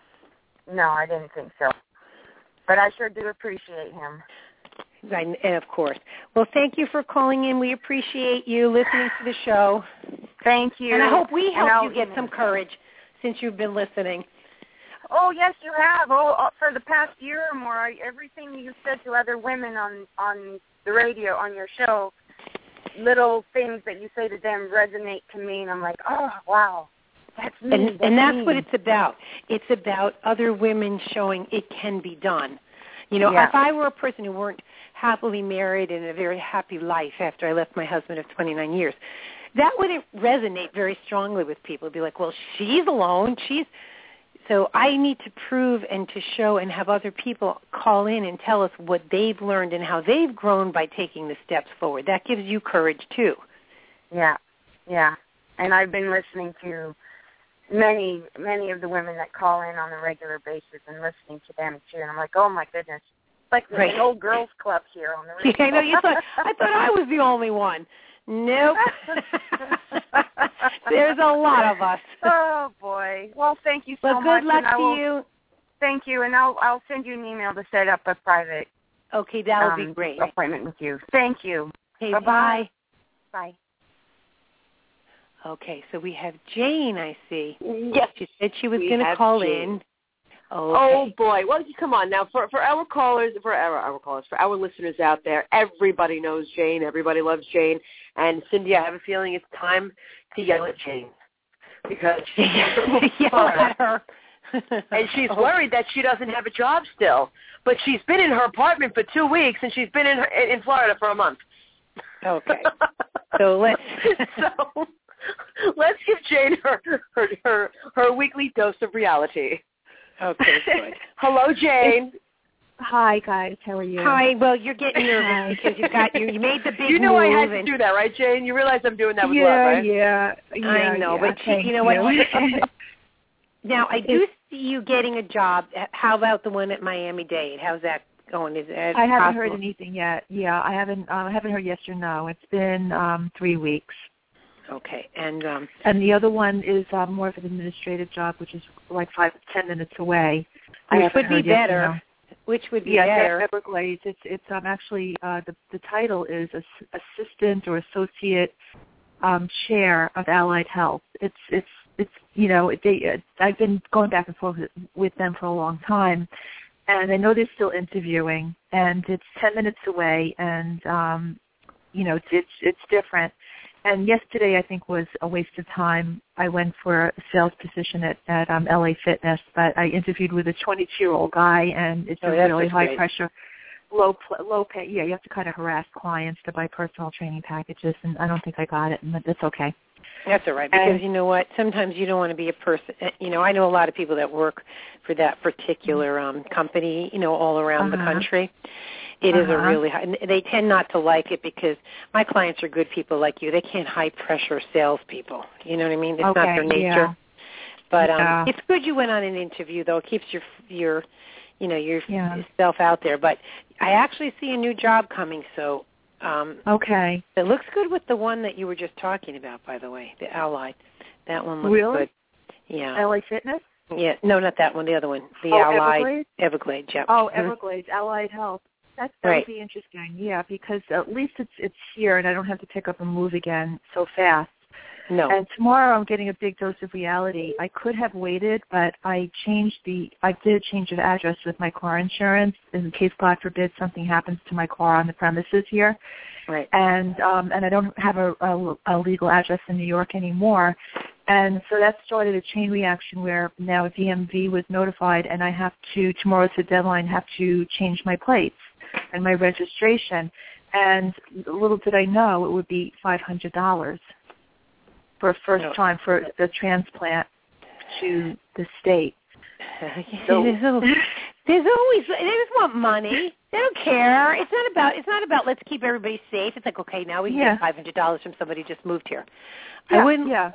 No, I didn't think so. But I sure do appreciate him. Right, and of course. Well, thank you for calling in. We appreciate you listening to the show. Thank you. And I hope we And helped I'll you get email some courage since you've been listening. Oh, yes, you have. Oh, uh, for the past year or more, I, everything you said to other women on, on the radio, on your show, little things that you say to them resonate to me, and I'm like, oh, wow, that's me. And, that's and that's me. what it's about. It's about other women showing it can be done. You know, Yeah. if I were a person who weren't happily married and in a very happy life after I left my husband of twenty-nine years, that wouldn't resonate very strongly with people. It'd be like, well, she's alone. She's So I need to prove and to show and have other people call in and tell us what they've learned and how they've grown by taking the steps forward. That gives you courage, too. Yeah, yeah. And I've been listening to many, many of the women that call in on a regular basis and listening to them, too. And I'm like, oh, my goodness. It's like Right. an old girls' club here on the radio. Yeah, I know. You thought, I thought I was the only one. Nope. There's a lot of us. Oh, boy. Well, thank you so Well, much. good luck and I to will, you. Thank you, and I'll I'll send you an email to set up a private Okay, that'll um, be great. appointment with you. Thank you. Okay, Bye-bye. bye. Bye. Okay, so we have Jane, I see. Yes. She said she was We going to have call Jane. in. Oh Okay. boy! Well, come on now. For for our callers, for our our callers, for our listeners out there, everybody knows Jane. Everybody loves Jane. And Cindy, I have a feeling it's time to yell at Jane because she's Yell at her. and she's Oh. worried that she doesn't have a job still. But she's been in her apartment for two weeks, and she's been in her, in Florida for a month. Okay. So let's so let's give Jane her her her, her weekly dose of reality. Okay, good. Hello, Jane. Hi, guys. How are you? Hi. Well, you're getting nervous Hi. because you got you, you made the big You know move. I had to and do that, right, Jane? You realize I'm doing that with yeah, love, right? yeah, yeah. I know, yeah, but she, thank you know what? you. Now I do see you getting a job. How about the one at Miami-Dade? How's that going? Is that I haven't possible? heard anything yet. Yeah, I haven't. Uh, I haven't heard yes or no. It's been um, three weeks. Okay, and um, And the other one is uh, more of an administrative job, which is like five ten minutes away. I which haven't would be heard yes or better. no. Which would be Yeah, better. Everglades. It's it's um actually uh, the the title is ass- assistant or associate um, chair of allied health. It's it's it's you know they uh, I've been going back and forth with, with them for a long time, and I know they're still interviewing, and it's ten minutes away, and um, you know it's it's it's different. And yesterday, I think, was a waste of time. I went for a sales position at, at um, L A Fitness, but I interviewed with a twenty-two-year-old guy, and it's Oh, a that's really what's high great. pressure, low pl- low pay. Yeah, you have to kind of harass clients to buy personal training packages, and I don't think I got it, and that's okay. That's all right, because and, you know what? Sometimes you don't want to be a person. You know, I know a lot of people that work for that particular um, company, you know, all around uh-huh. the country. It uh-huh. is a really high, and they tend not to like it because my clients are good people like you. They can't high-pressure salespeople. You know what I mean? It's okay, not their nature. Yeah. But um, yeah. it's good you went on an interview, though. It keeps your, your you know, your yeah. yourself out there. But I actually see a new job coming, so um, okay. It looks good with the one that you were just talking about, by the way, the Allied. That one looks really? good. Yeah. L A Fitness? Yeah. No, not that one. The other one. The oh, Allied. Everglades? Everglades, yep. Oh, Everglades, Allied Health. That's, that right. would be interesting, yeah, because at least it's it's here and I don't have to pick up and move again so fast. No. And tomorrow I'm getting a big dose of reality. I could have waited, but I changed the, I did change the address with my car insurance in case, God forbid, something happens to my car on the premises here. Right. And um, and I don't have a, a, a legal address in New York anymore. And so that started a chain reaction where now D M V was notified and I have to, tomorrow's the deadline, have to change my plates and my registration. And little did I know it would be five hundred dollars. For a first no. time for the transplant to the state. So, there's, always, there's always they just want money. They don't care. It's not about it's not about let's keep everybody safe. It's like, okay, now we can yeah. get five hundred dollars from somebody who just moved here. Yeah, I wouldn't. Yeah.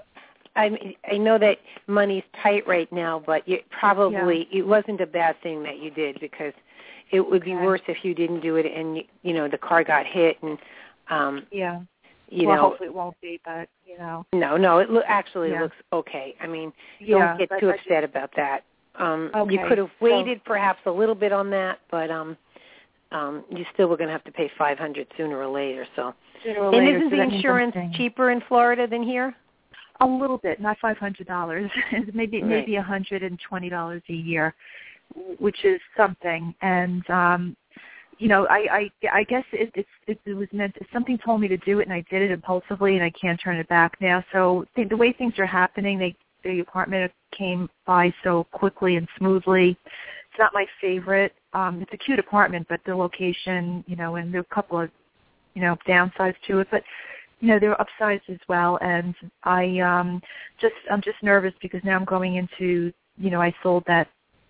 I I know that money's tight right now, but you probably yeah. it wasn't a bad thing that you did because it would be okay. worse if you didn't do it and you, you know the car got hit and um yeah. You well, know, hopefully it won't be, but, you know. No, no, it lo- actually yeah. looks okay. I mean, yeah, don't get too upset about that. Um, okay. You could have waited so, perhaps a little bit on that, but um, um, you still were going to have to pay five hundred dollars sooner or later. So, sooner or and later, isn't so the insurance cheaper in Florida than here? A little bit, not five hundred dollars. maybe right. maybe one hundred twenty dollars a year, which is something. And um you know, I, I, I guess it, it, it, it was meant, something told me to do it, and I did it impulsively, and I can't turn it back now. So the, the way things are happening, they, the apartment came by so quickly and smoothly. It's not my favorite. Um, it's a cute apartment, but the location, you know, and there are a couple of, you know, downsides to it, but, you know, there are upsides as well. And I um, just, I'm just nervous because now I'm going into, you know, I sold that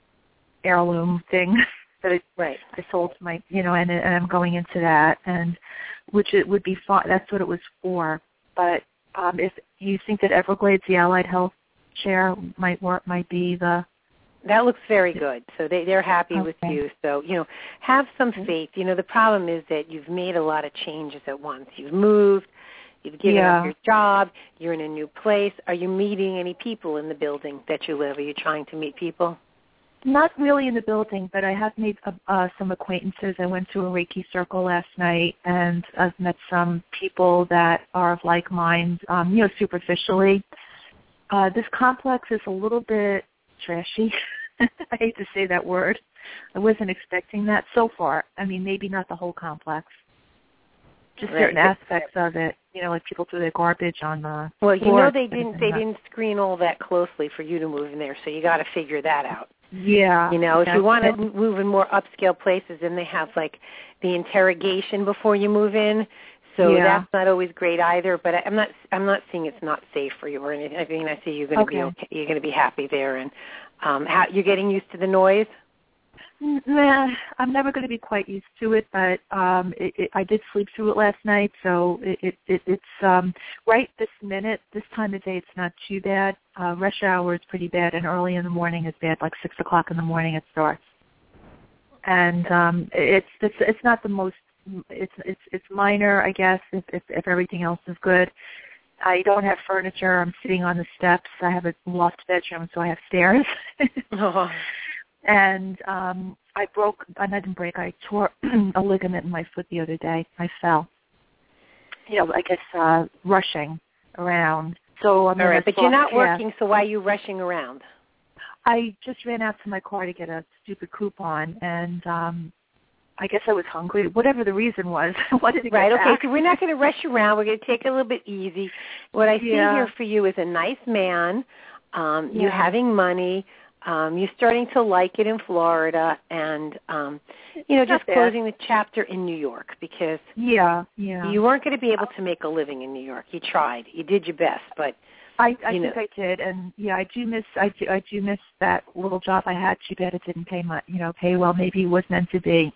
heirloom thing. That I, right. I sold my, you know, and, and I'm going into that, and which it would be fun. That's what it was for. But um, if you think that Everglades, the Allied Health share, might work, might be the. That looks very good. So they they're happy okay. with you. So you know, have some faith. You know, the problem is that you've made a lot of changes at once. You've moved. You've given yeah. up your job. You're in a new place. Are you meeting any people in the building that you live? Are you trying to meet people? Not really in the building, but I have made uh, uh, some acquaintances. I went to a Reiki circle last night, and I've met some people that are of like mind, um, you know, superficially. Uh, this complex is a little bit trashy. I hate to say that word. I wasn't expecting that so far. I mean, maybe not the whole complex. Just right. certain aspects of it, you know, like people throw their garbage on the Well, you floor. know they didn't they didn't screen all that closely for you to move in there, so you got to figure that out. Yeah. You know, if you want to it. move in more upscale places, then they have like the interrogation before you move in. So yeah. that's not always great either. But I'm not I'm not seeing it's not safe for you or anything. I mean, I see you're going to okay. be okay. You're going to be happy there, and um, how, you're getting used to the noise. Nah, I'm never going to be quite used to it, but um, it, it, I did sleep through it last night, so it, it, it, it's um, right this minute, this time of day, it's not too bad. Uh, rush hour is pretty bad, and early in the morning is bad, like six o'clock in the morning it starts. And um, it's, it's it's not the most, it's it's it's minor, I guess, if, if if everything else is good. I don't have furniture. I'm sitting on the steps. I have a loft bedroom, so I have stairs. oh. And um, I broke, I didn't break, I tore a ligament in my foot the other day. I fell. You know, I guess uh, rushing around. So I'm All in right, a but you're not soft working, so why are you rushing around? I just ran out to my car to get a stupid coupon, and um, I guess I was hungry. Whatever the reason was, I wanted to get Right, back. okay, so we're not going to rush around. We're going to take it a little bit easy. What I see yeah. here for you is a nice man, um, yeah. you having money. Um, you're starting to like it in Florida, and um, you know, just closing the chapter in New York because yeah, yeah, you weren't going to be able to make a living in New York. You tried, you did your best, but I, I you think know. I did, and yeah, I do miss I do I do miss that little job I had. Too bad it didn't pay my you know pay well. Maybe it was meant to be,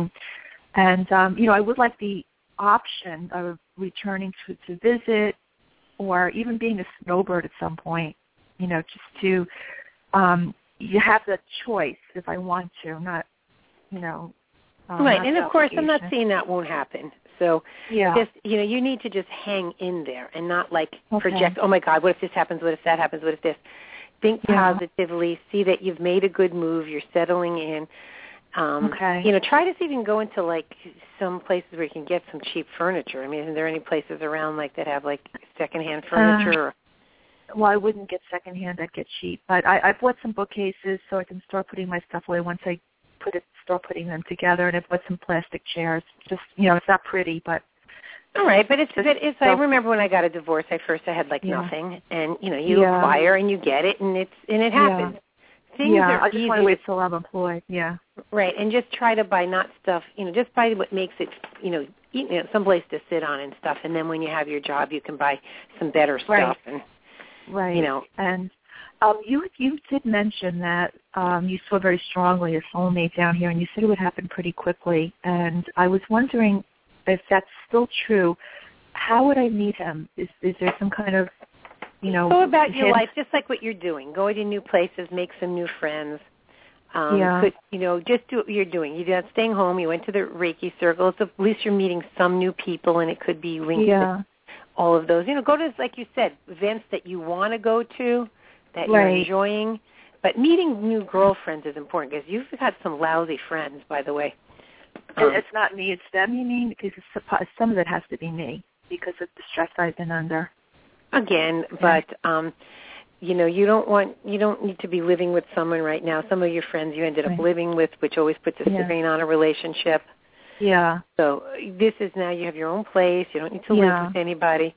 and um, you know, I would like the option of returning to to visit, or even being a snowbird at some point. You know, just to um, you have the choice if I want to, not, you know. Um, right, not and of course I'm not saying that won't happen. So yeah. just, you know, you need to just hang in there and not like okay. project, oh my God, what if this happens, what if that happens, what if this. Think yeah. positively, see that you've made a good move, you're settling in. Um, okay. You know, try to even go into like some places where you can get some cheap furniture. I mean, are there any places around like that have like secondhand furniture? Uh, Well, I wouldn't get secondhand. I'd get cheap. But I, I bought some bookcases so I can start putting my stuff away once I put it, start putting them together. And I bought some plastic chairs. Just, you know, it's not pretty, but. All right, but it's, but it's so, I remember when I got a divorce, I first I had like yeah. nothing. And, you know, you yeah. acquire and you get it and it's and it happens. Yeah, Things yeah. are I just easy want to wait to, till I'm employed. Yeah. Right, and just try to buy not stuff, you know, just buy what makes it, you know, you know, someplace to sit on and stuff. And then when you have your job, you can buy some better right. stuff. And, Right. You know, and um, you you did mention that um, you saw very strongly a soulmate down here, and you said it would happen pretty quickly. And I was wondering if that's still true. How would I meet him? Is is there some kind of, you know, go about your him? life just like what you're doing. Go to new places, make some new friends. Um, yeah. Could, you know, just do what you're doing. You're not staying home. You went to the Reiki circles. At least you're meeting some new people, and it could be linked yeah. to all of those. You know, go to, like you said, events that you want to go to, that right. you're enjoying. But meeting new girlfriends is important because you've got some lousy friends, by the way. Um, it's not me, it's them, you mean? Because it's, some of it has to be me because of the stress I've been under. Again, but, um, you know, you don't want, you don't need to be living with someone right now. Some of your friends you ended up right. living with, which always puts a yeah. strain on a relationship. Yeah. So this is now you have your own place. You don't need to yeah. live with anybody.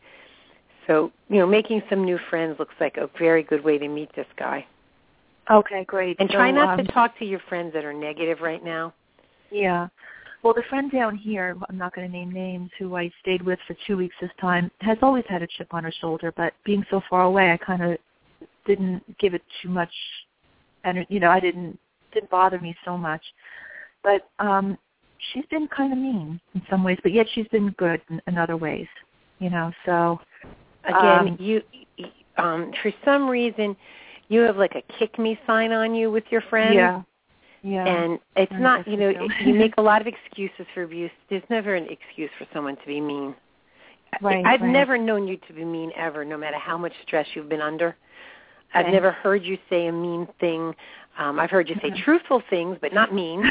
So, you know, making some new friends looks like a very good way to meet this guy. Okay, great. And so, try not um, to talk to your friends that are negative right now. Yeah. Well, the friend down here, I'm not going to name names, who I stayed with for two weeks this time, has always had a chip on her shoulder, but being so far away, I kind of didn't give it too much, and you know, I didn't, didn't bother me so much. But um, she's been kind of mean in some ways, but yet she's been good in, in other ways, you know, so. Again, um, you, um, for some reason, you have like a kick me sign on you with your friends. Yeah. Yeah. And it's I not, you know, so. you make a lot of excuses for abuse. There's never an excuse for someone to be mean. Right, I've right. never known you to be mean ever, no matter how much stress you've been under. I've Thanks. never heard you say a mean thing. Um, I've heard you say mm-hmm. truthful things, but not mean.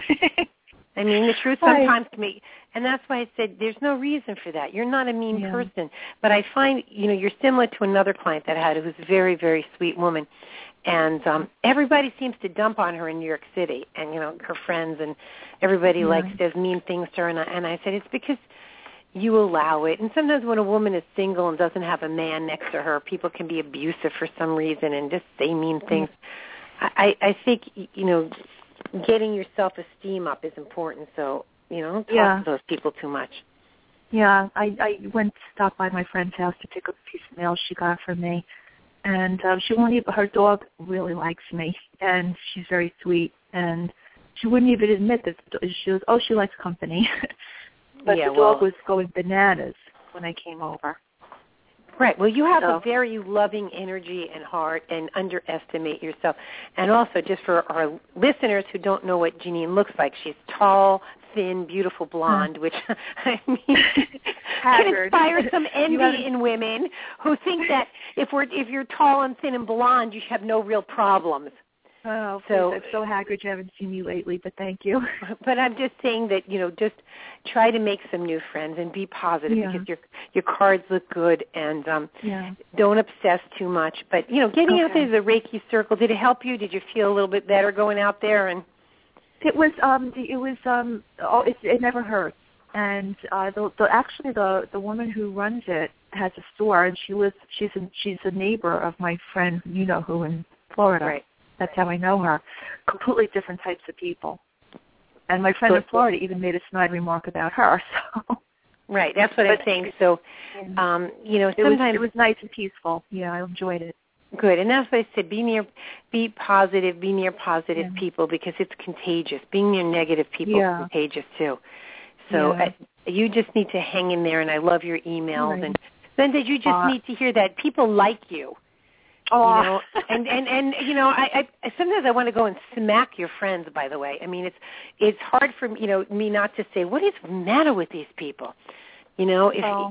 I mean, the truth right. sometimes can make, and that's why I said there's no reason for that. You're not a mean yeah. person. But I find, you know, you're similar to another client that I had who's a very, very sweet woman. And um, everybody seems to dump on her in New York City, and, you know, her friends, and everybody yeah. likes says mean things to her. And I, and I said, it's because you allow it. And sometimes when a woman is single and doesn't have a man next to her, people can be abusive for some reason and just say mean things. Mm-hmm. I, I think, you know, getting your self-esteem up is important. So, you know, don't talk yeah. to those people too much. Yeah, I, I went to stop by my friend's house to pick up a piece of mail she got from me. And um, she won't even, her dog really likes me, and she's very sweet. And she wouldn't even admit that she was, oh, she likes company. But yeah, the dog well, was going bananas when I came over. Right. Well, you have so. a very loving energy and heart, and underestimate yourself. And also, just for our listeners who don't know what Janine looks like, she's tall, thin, beautiful blonde, huh. which, I mean, can inspire some envy in women who think that if we're if you're tall and thin and blonde, you have no real problems. Oh, so, please, I'm so haggard you haven't seen me lately, but thank you. But I'm just saying that, you know, just try to make some new friends and be positive yeah. because your your cards look good, and um, yeah. don't obsess too much. But, you know, getting okay. out there to the Reiki circle, did it help you? Did you feel a little bit better going out there? And It was, um, it was, um, oh, it, it never hurts. And uh, the, the actually the the woman who runs it has a store, and she lives. She's a, she's a neighbor of my friend, you know who, in Florida. Right. That's how I know her. Completely different types of people. And my friend in Florida even made a snide remark about her. So. Right, that's what but, I'm saying. So, um, you know, it sometimes was, it was nice and peaceful. Yeah, I enjoyed it. Good, and that's what I said. Be near, be positive. Be near positive yeah. people because it's contagious. Being near negative people yeah. is contagious too. So yeah. uh, you just need to hang in there. And I love your emails. Right. And Linda, you just uh, need to hear that people like you. Oh. You know, and, and, and you know, I, I sometimes I want to go and smack your friends. By the way, I mean it's it's hard for you know me not to say what is the matter with these people. You know, if oh.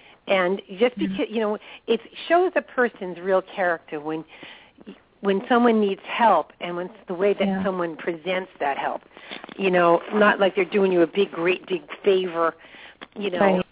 and just because you know it shows a person's real character when when someone needs help and when the way that yeah. someone presents that help. You know, not like they're doing you a big, great, big favor. You know, right.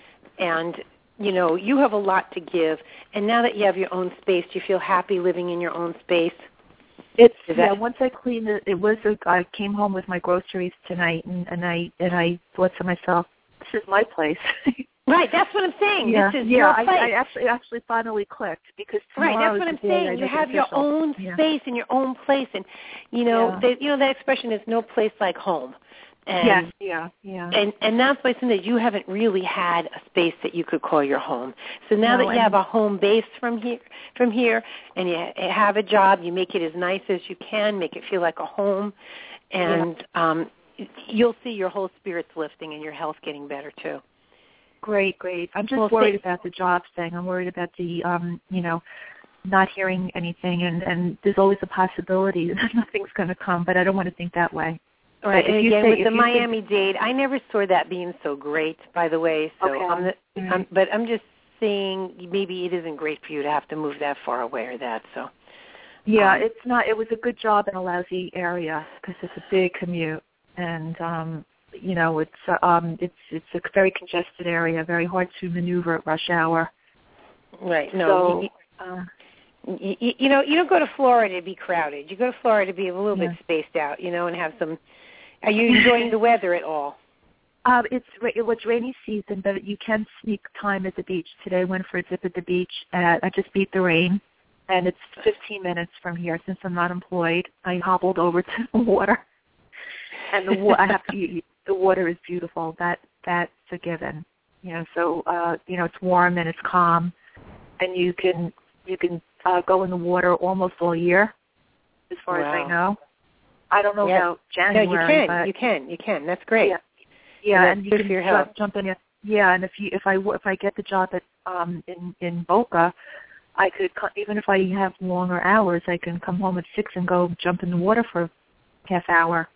and. You know, you have a lot to give, and now that you have your own space, do you feel happy living in your own space? It's Is yeah. that... Once I cleaned it, it was. A, I came home with my groceries tonight, and, and I and I thought to myself, "This is my place." Right. That's what I'm saying. Yeah, this is yeah. your I, place. I actually actually finally clicked because right. That's what I'm saying. You have your own yeah. space and your own place, and you know, yeah. the, you know that expression is "no place like home." And, yes, yeah, yeah. And and that's why something that you haven't really had a space that you could call your home. So now no, that you have a home base from here, from here, and you have a job, you make it as nice as you can, make it feel like a home, and yeah. um, you'll see your whole spirits lifting and your health getting better too. Great, great. I'm just well, worried th- about the job thing. I'm worried about the, um, you know, not hearing anything, and, and there's always a possibility that nothing's going to come, but I don't want to think that way. Right, and again, say, with the Miami-Dade, I never saw that being so great, by the way. So, okay. I'm the, mm-hmm. I'm, but I'm just saying maybe it isn't great for you to have to move that far away or that. So, yeah, um, it's not. It was a good job in a lousy area because it's a big commute, and um, you know, it's um, it's it's a very congested area, very hard to maneuver at rush hour. Right. No. So, you, uh, you, you know, you don't go to Florida to be crowded. You go to Florida to be a little yeah. bit spaced out, you know, and have some. Are you enjoying the weather at all? Um, it's it was rainy season, but you can sneak time at the beach. Today I went for a dip at the beach. At, I just beat the rain, and it's fifteen minutes from here. Since I'm not employed, I hobbled over to the water, and the wa- I have to. The water is beautiful. That that's a given. You know, so uh, you know it's warm and it's calm, and you can you can uh, go in the water almost all year, as far wow. as I know. I don't know yeah. about January. No, you can. But you can. You can. That's great. Yeah, yeah, and, and you good can for your jump, health. jump in. Yeah, and if you if I if I get the job at um in in Boca, I could even if I have longer hours, I can come home at six and go jump in the water for a half hour.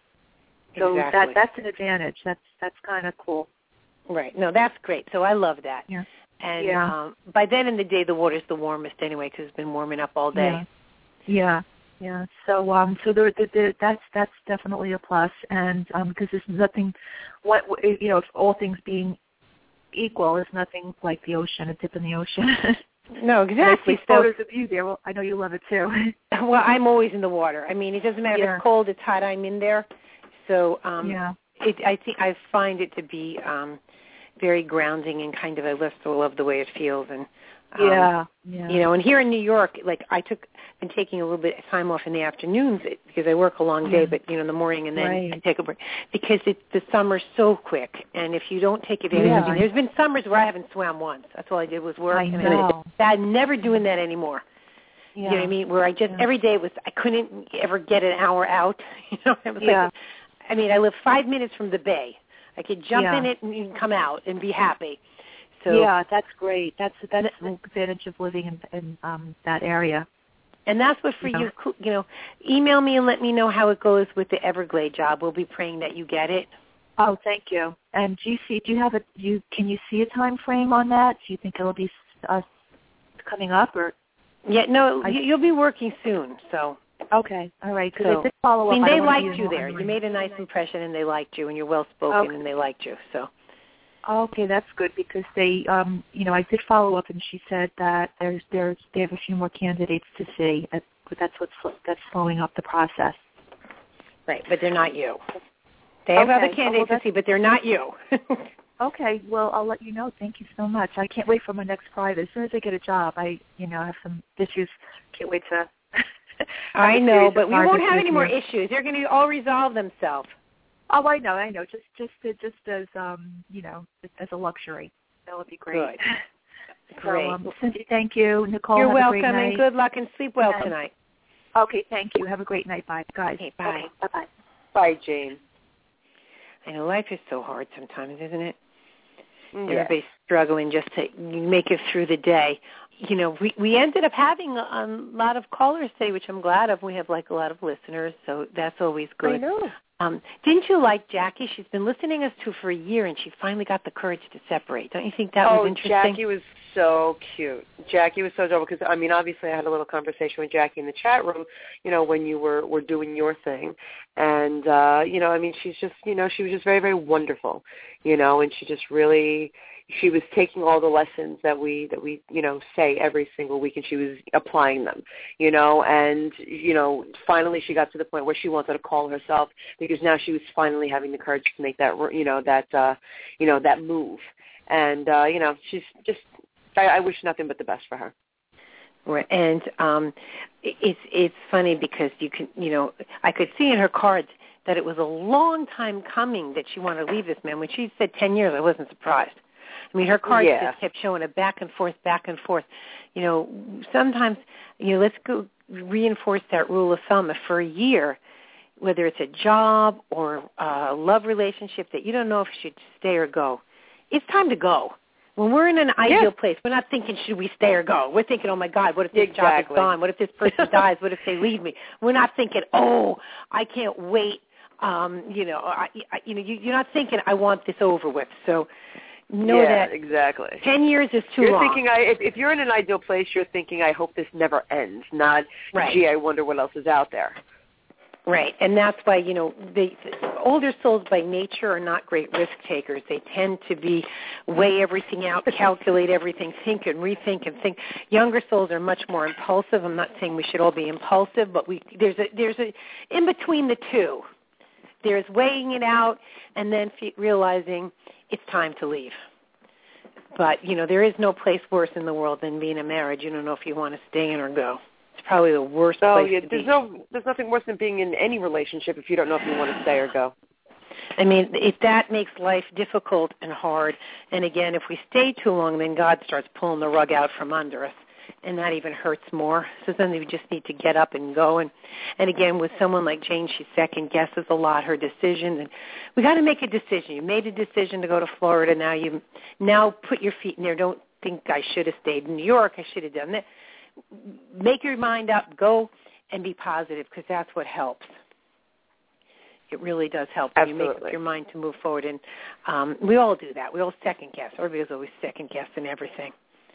So exactly. that that's an advantage. That's that's kind of cool. Right. No, that's great. So I love that. Yeah. And yeah. um, by then in the day, the water's the warmest anyway because it's been warming up all day. Yeah. Yeah. Yeah, so um, so there, there, there, that's that's definitely a plus, and um, because there's nothing, what you know, if all things being equal, there's nothing like the ocean, a dip in the ocean. No, exactly. I see photos of you there. Well, I know you love it too. Well, I'm always in the water. I mean, it doesn't matter yeah. if it's cold, it's hot. I'm in there. So um, yeah, it, I think I find it to be um, very grounding and kind of I just love the way it feels and. Um, yeah, yeah. You know, and here in New York, like I took, been taking a little bit of time off in the afternoons because I work a long day, yeah. but you know, in the morning and then right. I take a break because it, the summer's so quick, and if you don't take advantage, yeah. I mean, there's been summers where I haven't swam once. That's all I did was work. I and know. I, I'm never doing that anymore. Yeah. You know what I mean? Where I just yeah. every day was I couldn't ever get an hour out. You know, it was yeah. like, I mean, I live five minutes from the bay. I could jump yeah. in it and come out and be happy. So, yeah, that's great. That's that's the advantage of living in, in um, that area. And that's what for yeah. you, you know, email me and let me know how it goes with the Everglade job. We'll be praying that you get it. Oh, thank you. And do you see? Do you have a? Do you can you see a time frame on that? Do you think it'll be uh, coming up or? Yeah, no, I, you'll be working soon. So. Okay, all right. Because so, I did follow up. I mean, they I liked you there. You made a nice impression, and they liked you, and you're well spoken, okay. and they liked you. So. Okay, that's good because they, um, you know, I did follow up, and she said that there's, there's, they have a few more candidates to see. But that's what's that's slowing up the process. Right, but they're not you. They have okay. other candidates oh, well, to see, but they're not you. Okay, well, I'll let you know. Thank you so much. I can't wait for my next private. As soon as I get a job, I, you know, have some issues. Can't wait to. I know, but we won't have with any you. more issues. They're going to all resolve themselves. Oh, I know, I know. Just, just, just as um, you know, as a luxury. That would be great. Good. So, Great. um, Cindy, thank you. Nicole, You're have welcome, a great night. and good luck, and sleep well And, tonight. Okay, thank you. Have a great night. Bye, guys. Okay, bye. Okay, bye. Bye, Jane. I know life is so hard sometimes, isn't it? Yes. Everybody's struggling just to make it through the day. You know, we we ended up having a, a lot of callers today, which I'm glad of. We have like a lot of listeners, so that's always good. I know. Um, didn't you like Jackie? She's been listening us to for a year, and she finally got the courage to separate. Don't you think that oh, was interesting? Jackie was so cute. Jackie was so adorable because, I mean, obviously I had a little conversation with Jackie in the chat room, you know, when you were, were doing your thing. And, uh, you know, I mean, she's just, you know, she was just very, very wonderful, you know, and she just really, she was taking all the lessons that we, that we, you know, say every single week, and she was applying them, you know, and, you know, finally she got to the point where she wanted to call herself because now she was finally having the courage to make that, you know, that, uh, you know, that move. And, uh, you know, she's just, I, I wish nothing but the best for her. Right. And um, it's it's funny because you can, you know, I could see in her cards that it was a long time coming that she wanted to leave this man. When she said ten years, I wasn't surprised. I mean, her cards Yeah. just kept showing it back and forth, back and forth. You know, sometimes, you know, let's go reinforce that rule of thumb. If for a year, whether it's a job or a love relationship that you don't know if you should stay or go, it's time to go. When we're in an ideal yeah. place, we're not thinking, should we stay or go? We're thinking, oh, my God, what if this exactly. job is gone? What if this person dies? What if they leave me? We're not thinking, oh, I can't wait. Um, you know, I, I, you know, you, you're not thinking, I want this over with. So know yeah, that exactly. ten years is too you're long. Thinking, I, if, if you're in an ideal place, you're thinking, I hope this never ends, not, right. gee, I wonder what else is out there. Right, and that's why, you know, they, older souls by nature are not great risk takers. They tend to be weigh everything out, calculate everything, think and rethink and think. Younger souls are much more impulsive. I'm not saying we should all be impulsive, but we there's a there's a in between the two. There's weighing it out and then fe- realizing it's time to leave. But, you know, there is no place worse in the world than being in a marriage. You don't know if you want to stay in or go. It's probably the worst oh, place yeah, to there's be. No, there's nothing worse than being in any relationship if you don't know if you want to stay or go. I mean, if that makes life difficult and hard, and again, if we stay too long, then God starts pulling the rug out from under us, and that even hurts more. So then we just need to get up and go. And, and again, with someone like Jane, she second-guesses a lot her decisions, and we got to make a decision. You made a decision to go to Florida. Now you now put your feet in there. Don't think I should have stayed in New York. I should have done that. Make your mind up, go, and be positive, because that's what helps. It really does help when Absolutely. you make up your mind to move forward. And um, we all do that. We all second-guess. Everybody's always second-guessing everything.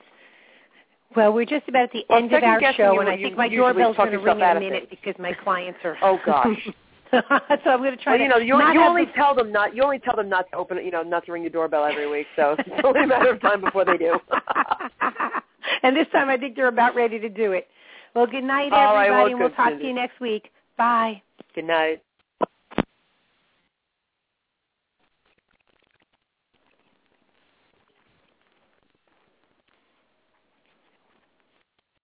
Well, we're just about at the well, end of our show, and I you think my usually doorbell's talk going to ring in yourself a out of minute things. because my clients are... Oh, gosh. So I'm going to try well, to you know, you, not you have only the- tell them not. You only tell them not to open it. You know, not to ring your doorbell every week. So it's only a matter of time before they do. And this time, I think they're about ready to do it. Well, good night, All everybody, right, well, and we'll good, talk Cindy. to you next week. Bye. Good night.